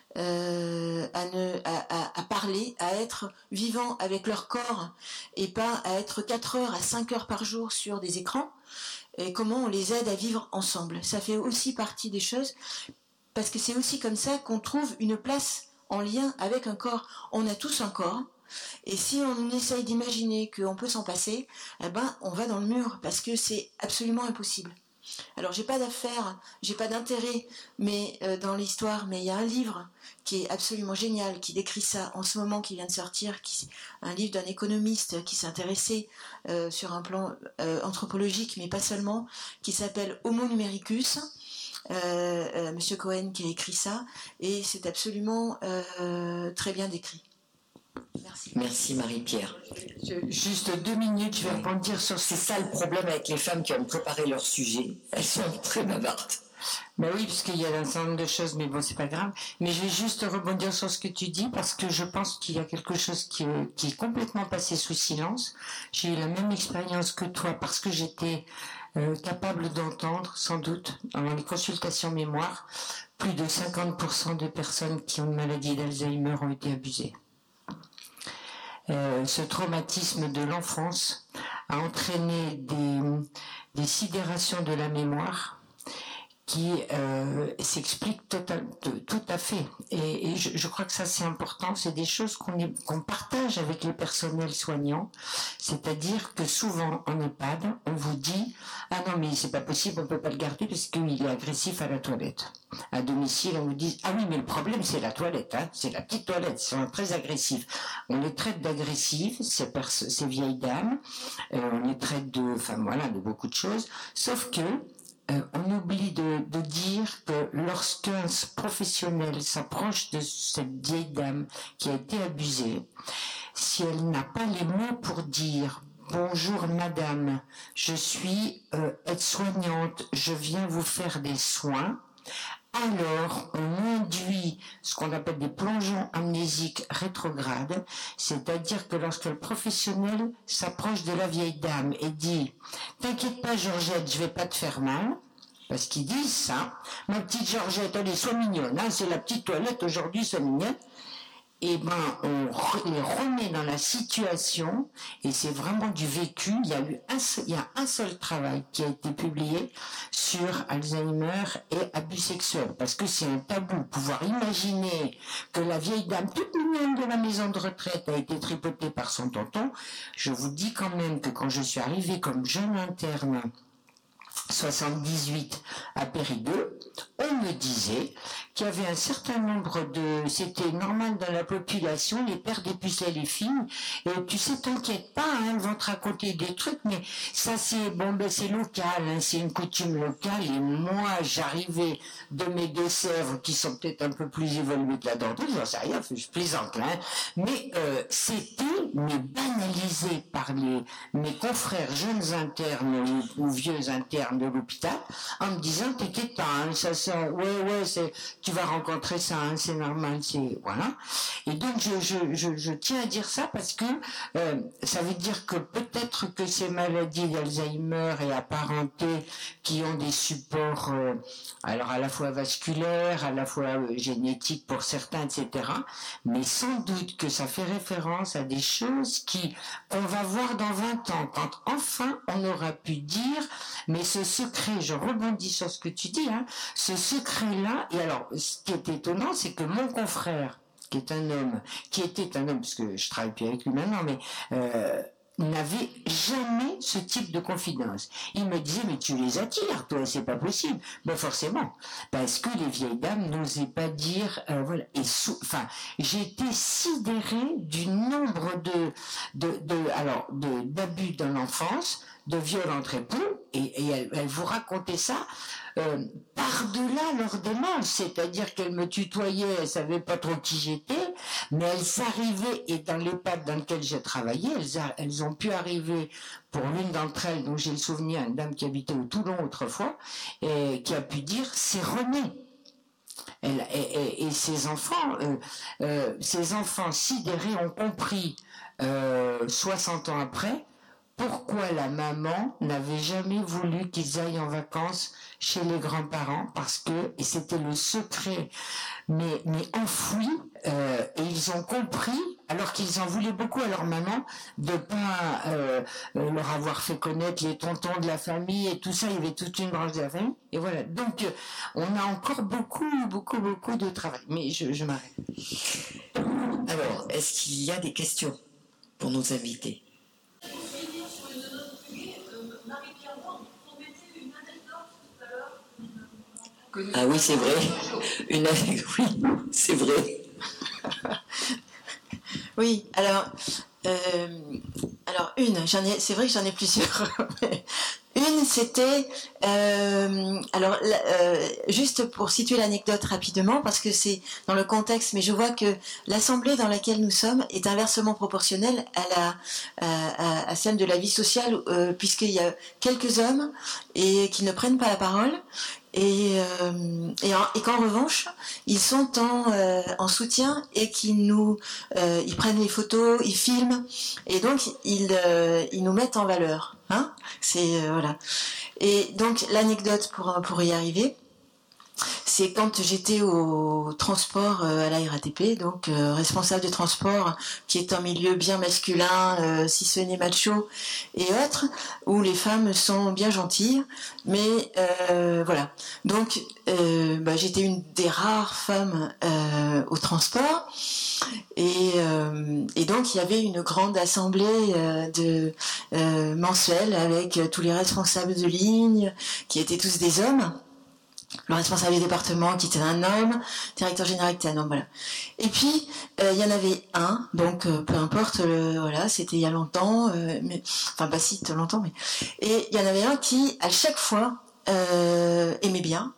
euh, à, ne, à, à, à parler, à être vivants avec leur corps, et pas à être quatre heures à cinq heures par jour sur des écrans, et comment on les aide à vivre ensemble. Ça fait aussi partie des choses, parce que c'est aussi comme ça qu'on trouve une place en lien avec un corps. On a tous un corps. Et si on essaye d'imaginer qu'on peut s'en passer, eh ben, on va dans le mur parce que c'est absolument impossible. Alors j'ai pas d'affaires, j'ai pas d'intérêt, mais euh, dans l'histoire, mais il y a un livre qui est absolument génial, qui décrit ça en ce moment, qui vient de sortir, qui, un livre d'un économiste qui s'est intéressé euh, sur un plan euh, anthropologique, mais pas seulement, qui s'appelle Homo numericus. Euh, euh, Monsieur Cohen qui a écrit ça, et c'est absolument euh, très bien décrit. Merci. Merci Marie-Pierre. Juste deux minutes, je vais rebondir sur c'est ça le problème avec les femmes qui ont préparé leur sujet. Elles sont très bavardes. Ben oui, parce qu'il y a un certain nombre de choses, mais bon, c'est pas grave. Mais je vais juste rebondir sur ce que tu dis, parce que je pense qu'il y a quelque chose qui est, qui est complètement passé sous silence. J'ai eu la même expérience que toi, parce que j'étais euh, capable d'entendre, sans doute, dans les consultations mémoire, plus de cinquante pour cent des personnes qui ont une maladie d'Alzheimer ont été abusées. Euh, ce traumatisme de l'enfance a entraîné des, des sidérations de la mémoire qui euh, s'expliquent total, tout à fait. Et, et je, je crois que ça c'est important, c'est des choses qu'on, est, qu'on partage avec les personnels soignants, c'est-à-dire que souvent en EHPAD, on vous dit « Ah non mais c'est pas possible, on peut pas le garder parce qu'il est agressif à la toilette ». À domicile, on vous dit « Ah oui mais le problème c'est la toilette, hein, c'est la petite toilette, ils sont très agressifs ». On les traite d'agressifs, ces, pers- ces vieilles dames, euh, on les traite de, enfin voilà, de beaucoup de choses, sauf que Euh, on oublie de, de dire que lorsqu'un professionnel s'approche de cette vieille dame qui a été abusée, si elle n'a pas les mots pour dire « Bonjour madame, je suis euh, aide-soignante, je viens vous faire des soins », alors on induit ce qu'on appelle des plongeons amnésiques rétrogrades, c'est-à-dire que lorsque le professionnel s'approche de la vieille dame et dit « T'inquiète pas Georgette, je vais pas te faire mal », parce qu'ils disent ça, « Ma petite Georgette, allez, sois mignonne, hein, c'est la petite toilette aujourd'hui, sois mignonne », et ben on les remet dans la situation, et c'est vraiment du vécu. Il y a eu un seul, il y a un seul travail qui a été publié sur Alzheimer et abus sexuels, parce que c'est un tabou. Pouvoir imaginer que la vieille dame toute mignonne de la maison de retraite a été tripotée par son tonton. Je vous dis quand même que quand je suis arrivée comme jeune interne soixante-dix-huit à Périgueux, on me disait qu'il y avait un certain nombre de... C'était normal dans la population, les pères dépucelaient les filles, et tu sais, t'inquiète pas, hein, elles vont te raconter des trucs, mais ça c'est, bon, ben c'est local, hein, c'est une coutume locale, et moi j'arrivais de mes Deux-Sèvres, qui sont peut-être un peu plus évoluées que la Dordogne, j'en sais rien, je plaisante là, hein, mais euh, c'était mais banalisé par les, mes confrères jeunes internes ou, ou vieux internes de l'hôpital, en me disant t'inquiète pas, hein, ça, ça, ouais, ouais, c'est, tu vas rencontrer ça, hein, c'est normal, c'est, voilà. Et donc, je, je, je, je tiens à dire ça parce que euh, ça veut dire que peut-être que ces maladies d'Alzheimer et apparentées qui ont des supports, euh, alors à la fois vasculaires, à la fois euh, génétiques pour certains, et cetera, mais sans doute que ça fait référence à des choses qui, on va voir dans vingt ans, quand enfin on aura pu dire, mais ce secret, je rebondis sur ce que tu dis, hein, ce secret-là, et alors, ce qui est étonnant, c'est que mon confrère, qui est un homme, qui était un homme, parce que je travaille plus avec lui maintenant, mais euh, n'avait jamais ce type de confidence. Il me disait, mais tu les attires, toi, c'est pas possible. Ben forcément, parce que les vieilles dames n'osaient pas dire, euh, voilà. Et sous, enfin, j'ai été sidérée du nombre de, de, de alors, de, d'abus dans l'enfance, de viol entre époux, et, et elle, elle vous racontait ça euh, par-delà leur démence, c'est-à-dire qu'elle me tutoyait, elle savait pas trop qui j'étais, mais elles arrivaient, et dans l'EHPAD dans lequel j'ai travaillé, elles, a, elles ont pu arriver, pour l'une d'entre elles, dont j'ai le souvenir, une dame qui habitait au Toulon autrefois, et qui a pu dire, c'est René. Elle, et, et, et ces enfants, euh, euh, ces enfants sidérés ont compris, euh, soixante ans après, pourquoi la maman n'avait jamais voulu qu'ils aillent en vacances chez les grands-parents, parce que, et c'était le secret, mais, mais enfoui, euh, et ils ont compris alors qu'ils en voulaient beaucoup à leur maman de pas euh, euh, leur avoir fait connaître les tontons de la famille et tout ça. Il y avait toute une branche de la famille. Et voilà. Donc, euh, on a encore beaucoup, beaucoup, beaucoup de travail. Mais je, je m'arrête. Alors, est-ce qu'il y a des questions pour nos invités? Ah oui, c'est vrai. Une oui, c'est vrai. Oui, alors, euh, alors une, j'en ai, c'est vrai que j'en ai plusieurs. Une, c'était, euh, alors, euh, juste pour situer l'anecdote rapidement, parce que c'est dans le contexte, mais je vois que l'assemblée dans laquelle nous sommes est inversement proportionnelle à la, à, à celle de la vie sociale, euh, puisqu'il y a quelques hommes et qui ne prennent pas la parole. Et, euh, et, en, et qu'en revanche, ils sont en, euh, en soutien et qu'ils nous, euh, ils prennent les photos, ils filment, et donc ils, euh, ils nous mettent en valeur. Hein, c'est euh, voilà. Et donc l'anecdote pour pour y arriver, c'est quand j'étais au transport euh, à la R A T P, donc euh, responsable de transport, qui est un milieu bien masculin, euh, si ce n'est macho et autres, où les femmes sont bien gentilles, mais euh, voilà. Donc euh, bah, j'étais une des rares femmes euh, au transport. Et, euh, et donc il y avait une grande assemblée euh, de euh, mensuelle avec euh, tous les responsables de ligne qui étaient tous des hommes. Le responsable du département qui était un homme, le directeur général qui était un homme, voilà. Et puis euh, il y en avait un, donc euh, peu importe, le, voilà, c'était il y a longtemps, euh, mais enfin pas si longtemps, mais et il y en avait un qui à chaque fois euh, aimait bien,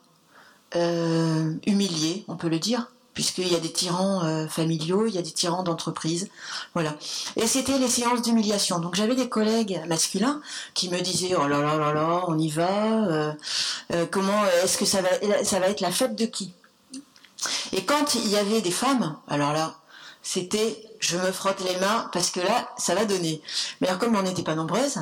euh, humilier, on peut le dire. Puisqu'il y a des tyrans euh, familiaux, il y a des tyrans d'entreprise, voilà. Et c'était les séances d'humiliation. Donc j'avais des collègues masculins qui me disaient oh là là là là, on y va. Euh, euh, comment est-ce que ça va, ça va être la fête de qui? Et quand il y avait des femmes, alors là, c'était je me frotte les mains parce que là, ça va donner. Mais alors comme on n'était pas nombreuses,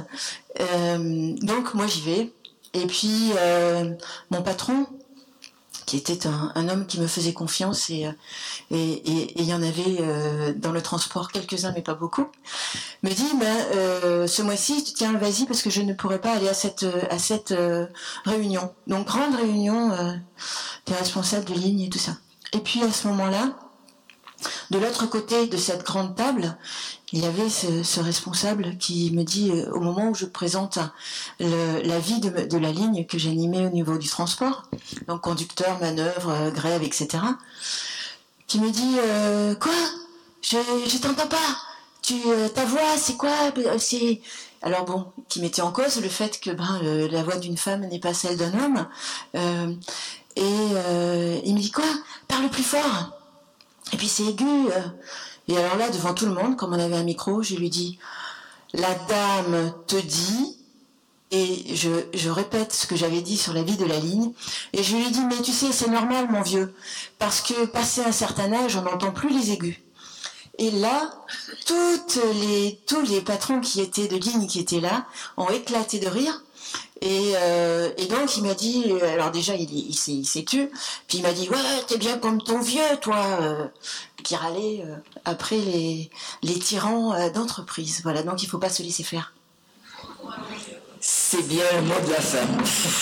euh, donc moi j'y vais. Et puis euh, mon patron, qui était un, un homme qui me faisait confiance et et et il y en avait euh, dans le transport quelques-uns mais pas beaucoup, me dit ben euh, ce mois-ci tiens vas-y parce que je ne pourrai pas aller à cette à cette euh, réunion, donc grande réunion euh, des responsables de ligne et tout ça. Et puis à ce moment-là, de l'autre côté de cette grande table, il y avait ce, ce responsable qui me dit, euh, au moment où je présente le, la vie de, de la ligne que j'animais au niveau du transport, donc conducteur, manœuvre, euh, grève, et cetera, qui me dit euh, quoi? Je, je t'entends pas. Tu, euh, ta voix, c'est quoi? C'est alors bon, qui mettait en cause le fait que ben le, la voix d'une femme n'est pas celle d'un homme. Euh, et euh, il me dit quoi? Parle plus fort. Et puis c'est aigu. Euh, Et alors là, devant tout le monde, comme on avait un micro, je lui dis « La dame te dit » et je, je répète ce que j'avais dit sur la vie de la ligne. Et je lui dis « Mais tu sais, c'est normal, mon vieux, parce que passé un certain âge, on n'entend plus les aigus. » Et là, toutes les, tous les patrons qui étaient de ligne, qui étaient là, ont éclaté de rire. Et, euh, et donc il m'a dit, alors déjà il, il, s'est, il s'est tué, puis il m'a dit ouais t'es bien comme ton vieux toi, euh, qui râlait euh, après les, les tyrans euh, d'entreprise. Voilà, donc il faut pas se laisser faire. C'est bien le mot de la fin.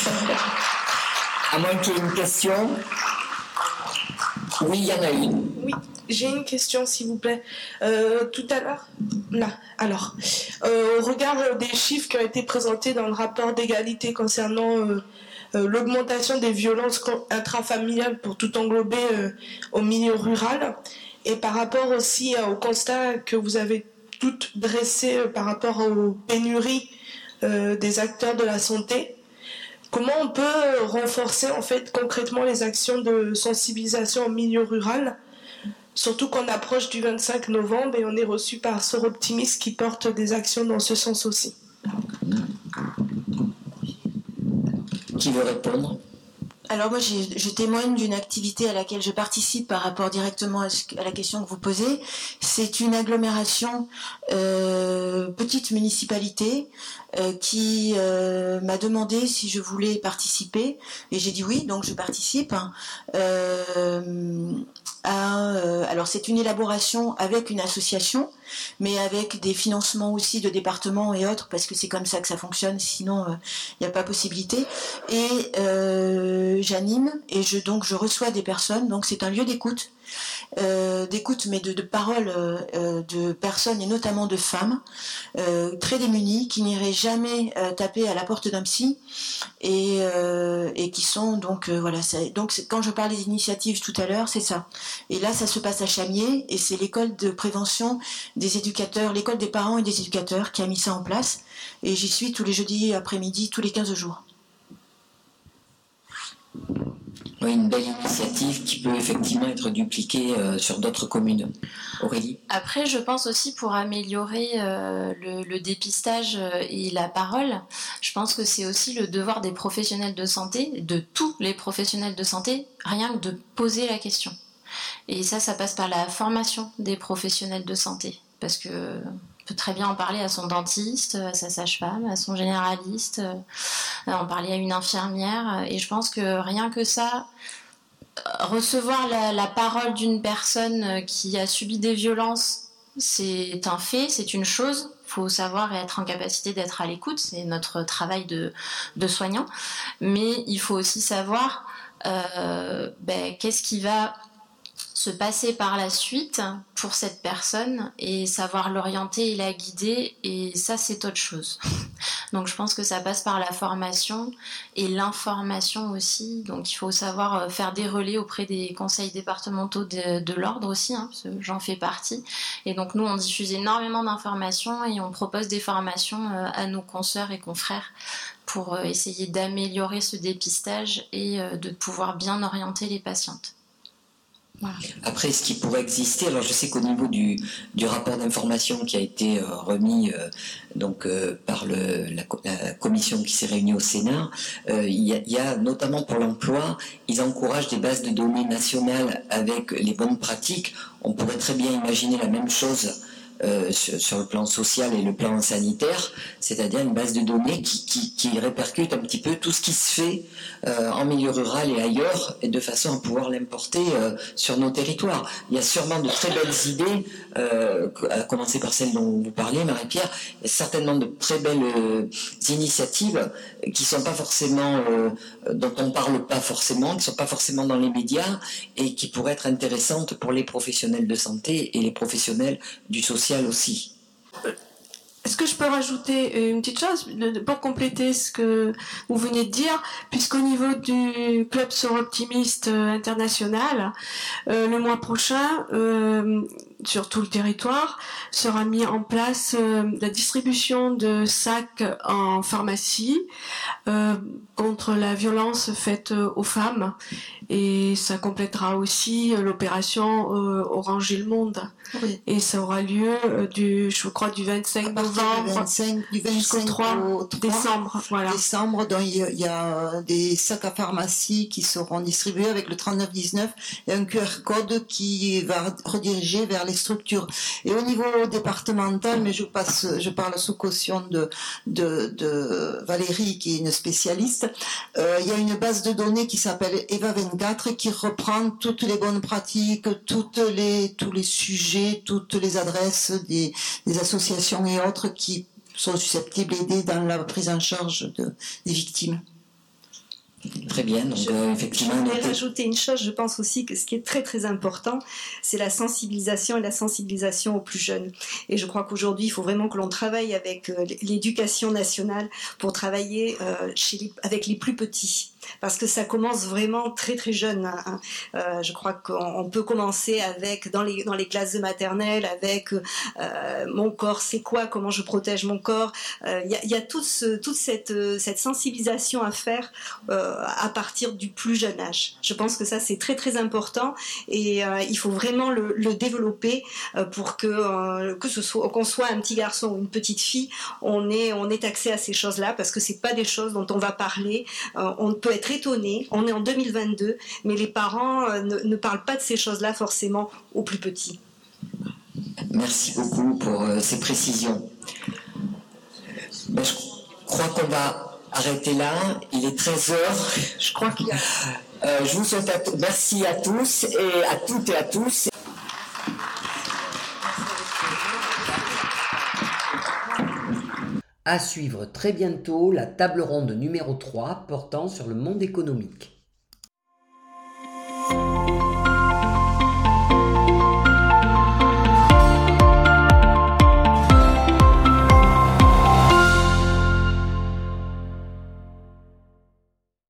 À moins qu'il y ait une question. Oui, il y en a une. Oui, j'ai une question, s'il vous plaît. Euh, tout à l'heure, là, alors, euh, au regard des chiffres qui ont été présentés dans le rapport d'égalité concernant euh, euh, l'augmentation des violences intrafamiliales pour tout englober euh, au milieu rural, et par rapport aussi euh, au constat que vous avez toutes dressé euh, par rapport aux pénuries euh, des acteurs de la santé, comment on peut renforcer en fait concrètement les actions de sensibilisation au milieu rural, surtout qu'on approche du vingt-cinq novembre et on est reçu par Sœur Optimiste qui porte des actions dans ce sens aussi. Qui veut répondre? Alors moi, j'ai, je témoigne d'une activité à laquelle je participe par rapport directement à, ce, à la question que vous posez. C'est une agglomération, euh, petite municipalité, euh, qui euh, m'a demandé si je voulais participer. Et j'ai dit oui, donc je participe. Euh, à, euh, alors c'est une élaboration avec une association, mais avec des financements aussi de départements et autres, parce que c'est comme ça que ça fonctionne, sinon il euh, n'y a pas possibilité. Et euh, j'anime et je, donc je reçois des personnes, donc c'est un lieu d'écoute. Euh, d'écoute mais de, de paroles euh, de personnes et notamment de femmes euh, très démunies qui n'iraient jamais euh, taper à la porte d'un psy et, euh, et qui sont donc euh, voilà ça, donc quand je parlais d'initiative tout à l'heure c'est ça, et là ça se passe à Chamiers et c'est l'école de prévention des éducateurs, l'école des parents et des éducateurs qui a mis ça en place et j'y suis tous les jeudis après-midi tous les quinze jours. Oui, une belle initiative qui peut effectivement être dupliquée euh, sur d'autres communes. Aurélie ? Après, je pense aussi pour améliorer euh, le, le dépistage et la parole, je pense que c'est aussi le devoir des professionnels de santé, de tous les professionnels de santé, rien que de poser la question. Et ça, ça passe par la formation des professionnels de santé, parce que peut très bien en parler à son dentiste, à sa sage-femme, à son généraliste, euh, en parler à une infirmière. Et je pense que rien que ça, recevoir la, la parole d'une personne qui a subi des violences, c'est un fait, c'est une chose. Il faut savoir être en capacité d'être à l'écoute, c'est notre travail de, de soignant. Mais il faut aussi savoir euh, ben, qu'est-ce qui va se passer par la suite pour cette personne et savoir l'orienter et la guider, et ça c'est autre chose. Donc je pense que ça passe par la formation et l'information aussi, donc il faut savoir faire des relais auprès des conseils départementaux de, de l'ordre aussi, hein, parce que j'en fais partie, et donc nous on diffuse énormément d'informations et on propose des formations à nos consoeurs et confrères pour essayer d'améliorer ce dépistage et de pouvoir bien orienter les patientes. Voilà. Après, ce qui pourrait exister, alors je sais qu'au niveau du, du rapport d'information qui a été euh, remis euh, donc, euh, par le, la, la commission qui s'est réunie au Sénat, euh, il, y a, il y a notamment pour l'emploi, ils encouragent des bases de données nationales avec les bonnes pratiques. On pourrait très bien imaginer la même chose Euh, sur, sur le plan social et le plan sanitaire, c'est-à-dire une base de données qui, qui, qui répercute un petit peu tout ce qui se fait euh, en milieu rural et ailleurs, et de façon à pouvoir l'importer euh, sur nos territoires. Il y a sûrement de très belles idées, euh, à commencer par celle dont vous parlez, Marie-Pierre, il y a certainement de très belles euh, initiatives qui sont pas forcément, euh, dont on parle pas forcément, qui sont pas forcément dans les médias, et qui pourraient être intéressantes pour les professionnels de santé et les professionnels du social aussi. Est-ce que je peux rajouter une petite chose pour compléter ce que vous venez de dire, puisqu'au niveau du Club Soroptimiste international, euh, le mois prochain, euh, sur tout le territoire, sera mis en place euh, la distribution de sacs en pharmacie euh, contre la violence faite aux femmes, et ça complétera aussi l'opération euh, Oranger le Monde. Oui. Et ça aura lieu euh, du, je crois, du vingt-cinq novembre jusqu'au trois décembre. Voilà. Décembre, donc il y, a, il y a des sacs à pharmacie qui seront distribués avec le trente-neuf dix-neuf et un Q R code qui va rediriger vers les structures. Et au niveau départemental, mais je passe, je parle sous caution de, de, de Valérie qui est une spécialiste, euh, il y a une base de données qui s'appelle Eva vingt-quatre qui reprend toutes les bonnes pratiques, toutes les, tous les sujets, toutes les adresses des, des associations et autres qui sont susceptibles d'aider dans la prise en charge de, des victimes. Très bien, donc je, euh, effectivement... Je voudrais rajouter une chose, je pense aussi que ce qui est très très important, c'est la sensibilisation et la sensibilisation aux plus jeunes. Et je crois qu'aujourd'hui, il faut vraiment que l'on travaille avec euh, l'éducation nationale pour travailler euh, chez les, avec les plus petits. Parce que ça commence vraiment très très jeune. Hein. Euh, je crois qu'on peut commencer avec dans les dans les classes de maternelle avec euh, mon corps c'est quoi, comment je protège mon corps. Il euh, y a, y a tout ce, toute cette cette sensibilisation à faire euh, à partir du plus jeune âge. Je pense que ça c'est très très important et euh, il faut vraiment le, le développer euh, pour que euh, que ce soit qu'on soit un petit garçon ou une petite fille, on ait on ait accès à ces choses-là parce que c'est pas des choses dont on va parler. Euh, on peut être étonné, on est en deux mille vingt-deux, mais les parents euh, ne, ne parlent pas de ces choses-là forcément aux plus petits. Merci beaucoup pour euh, ces précisions. Ben, je crois qu'on va arrêter là, il est treize heures. Je crois qu'il y a... Euh, je vous souhaite à t- merci à tous et à toutes et à tous. À suivre très bientôt la table ronde numéro trois portant sur le monde économique.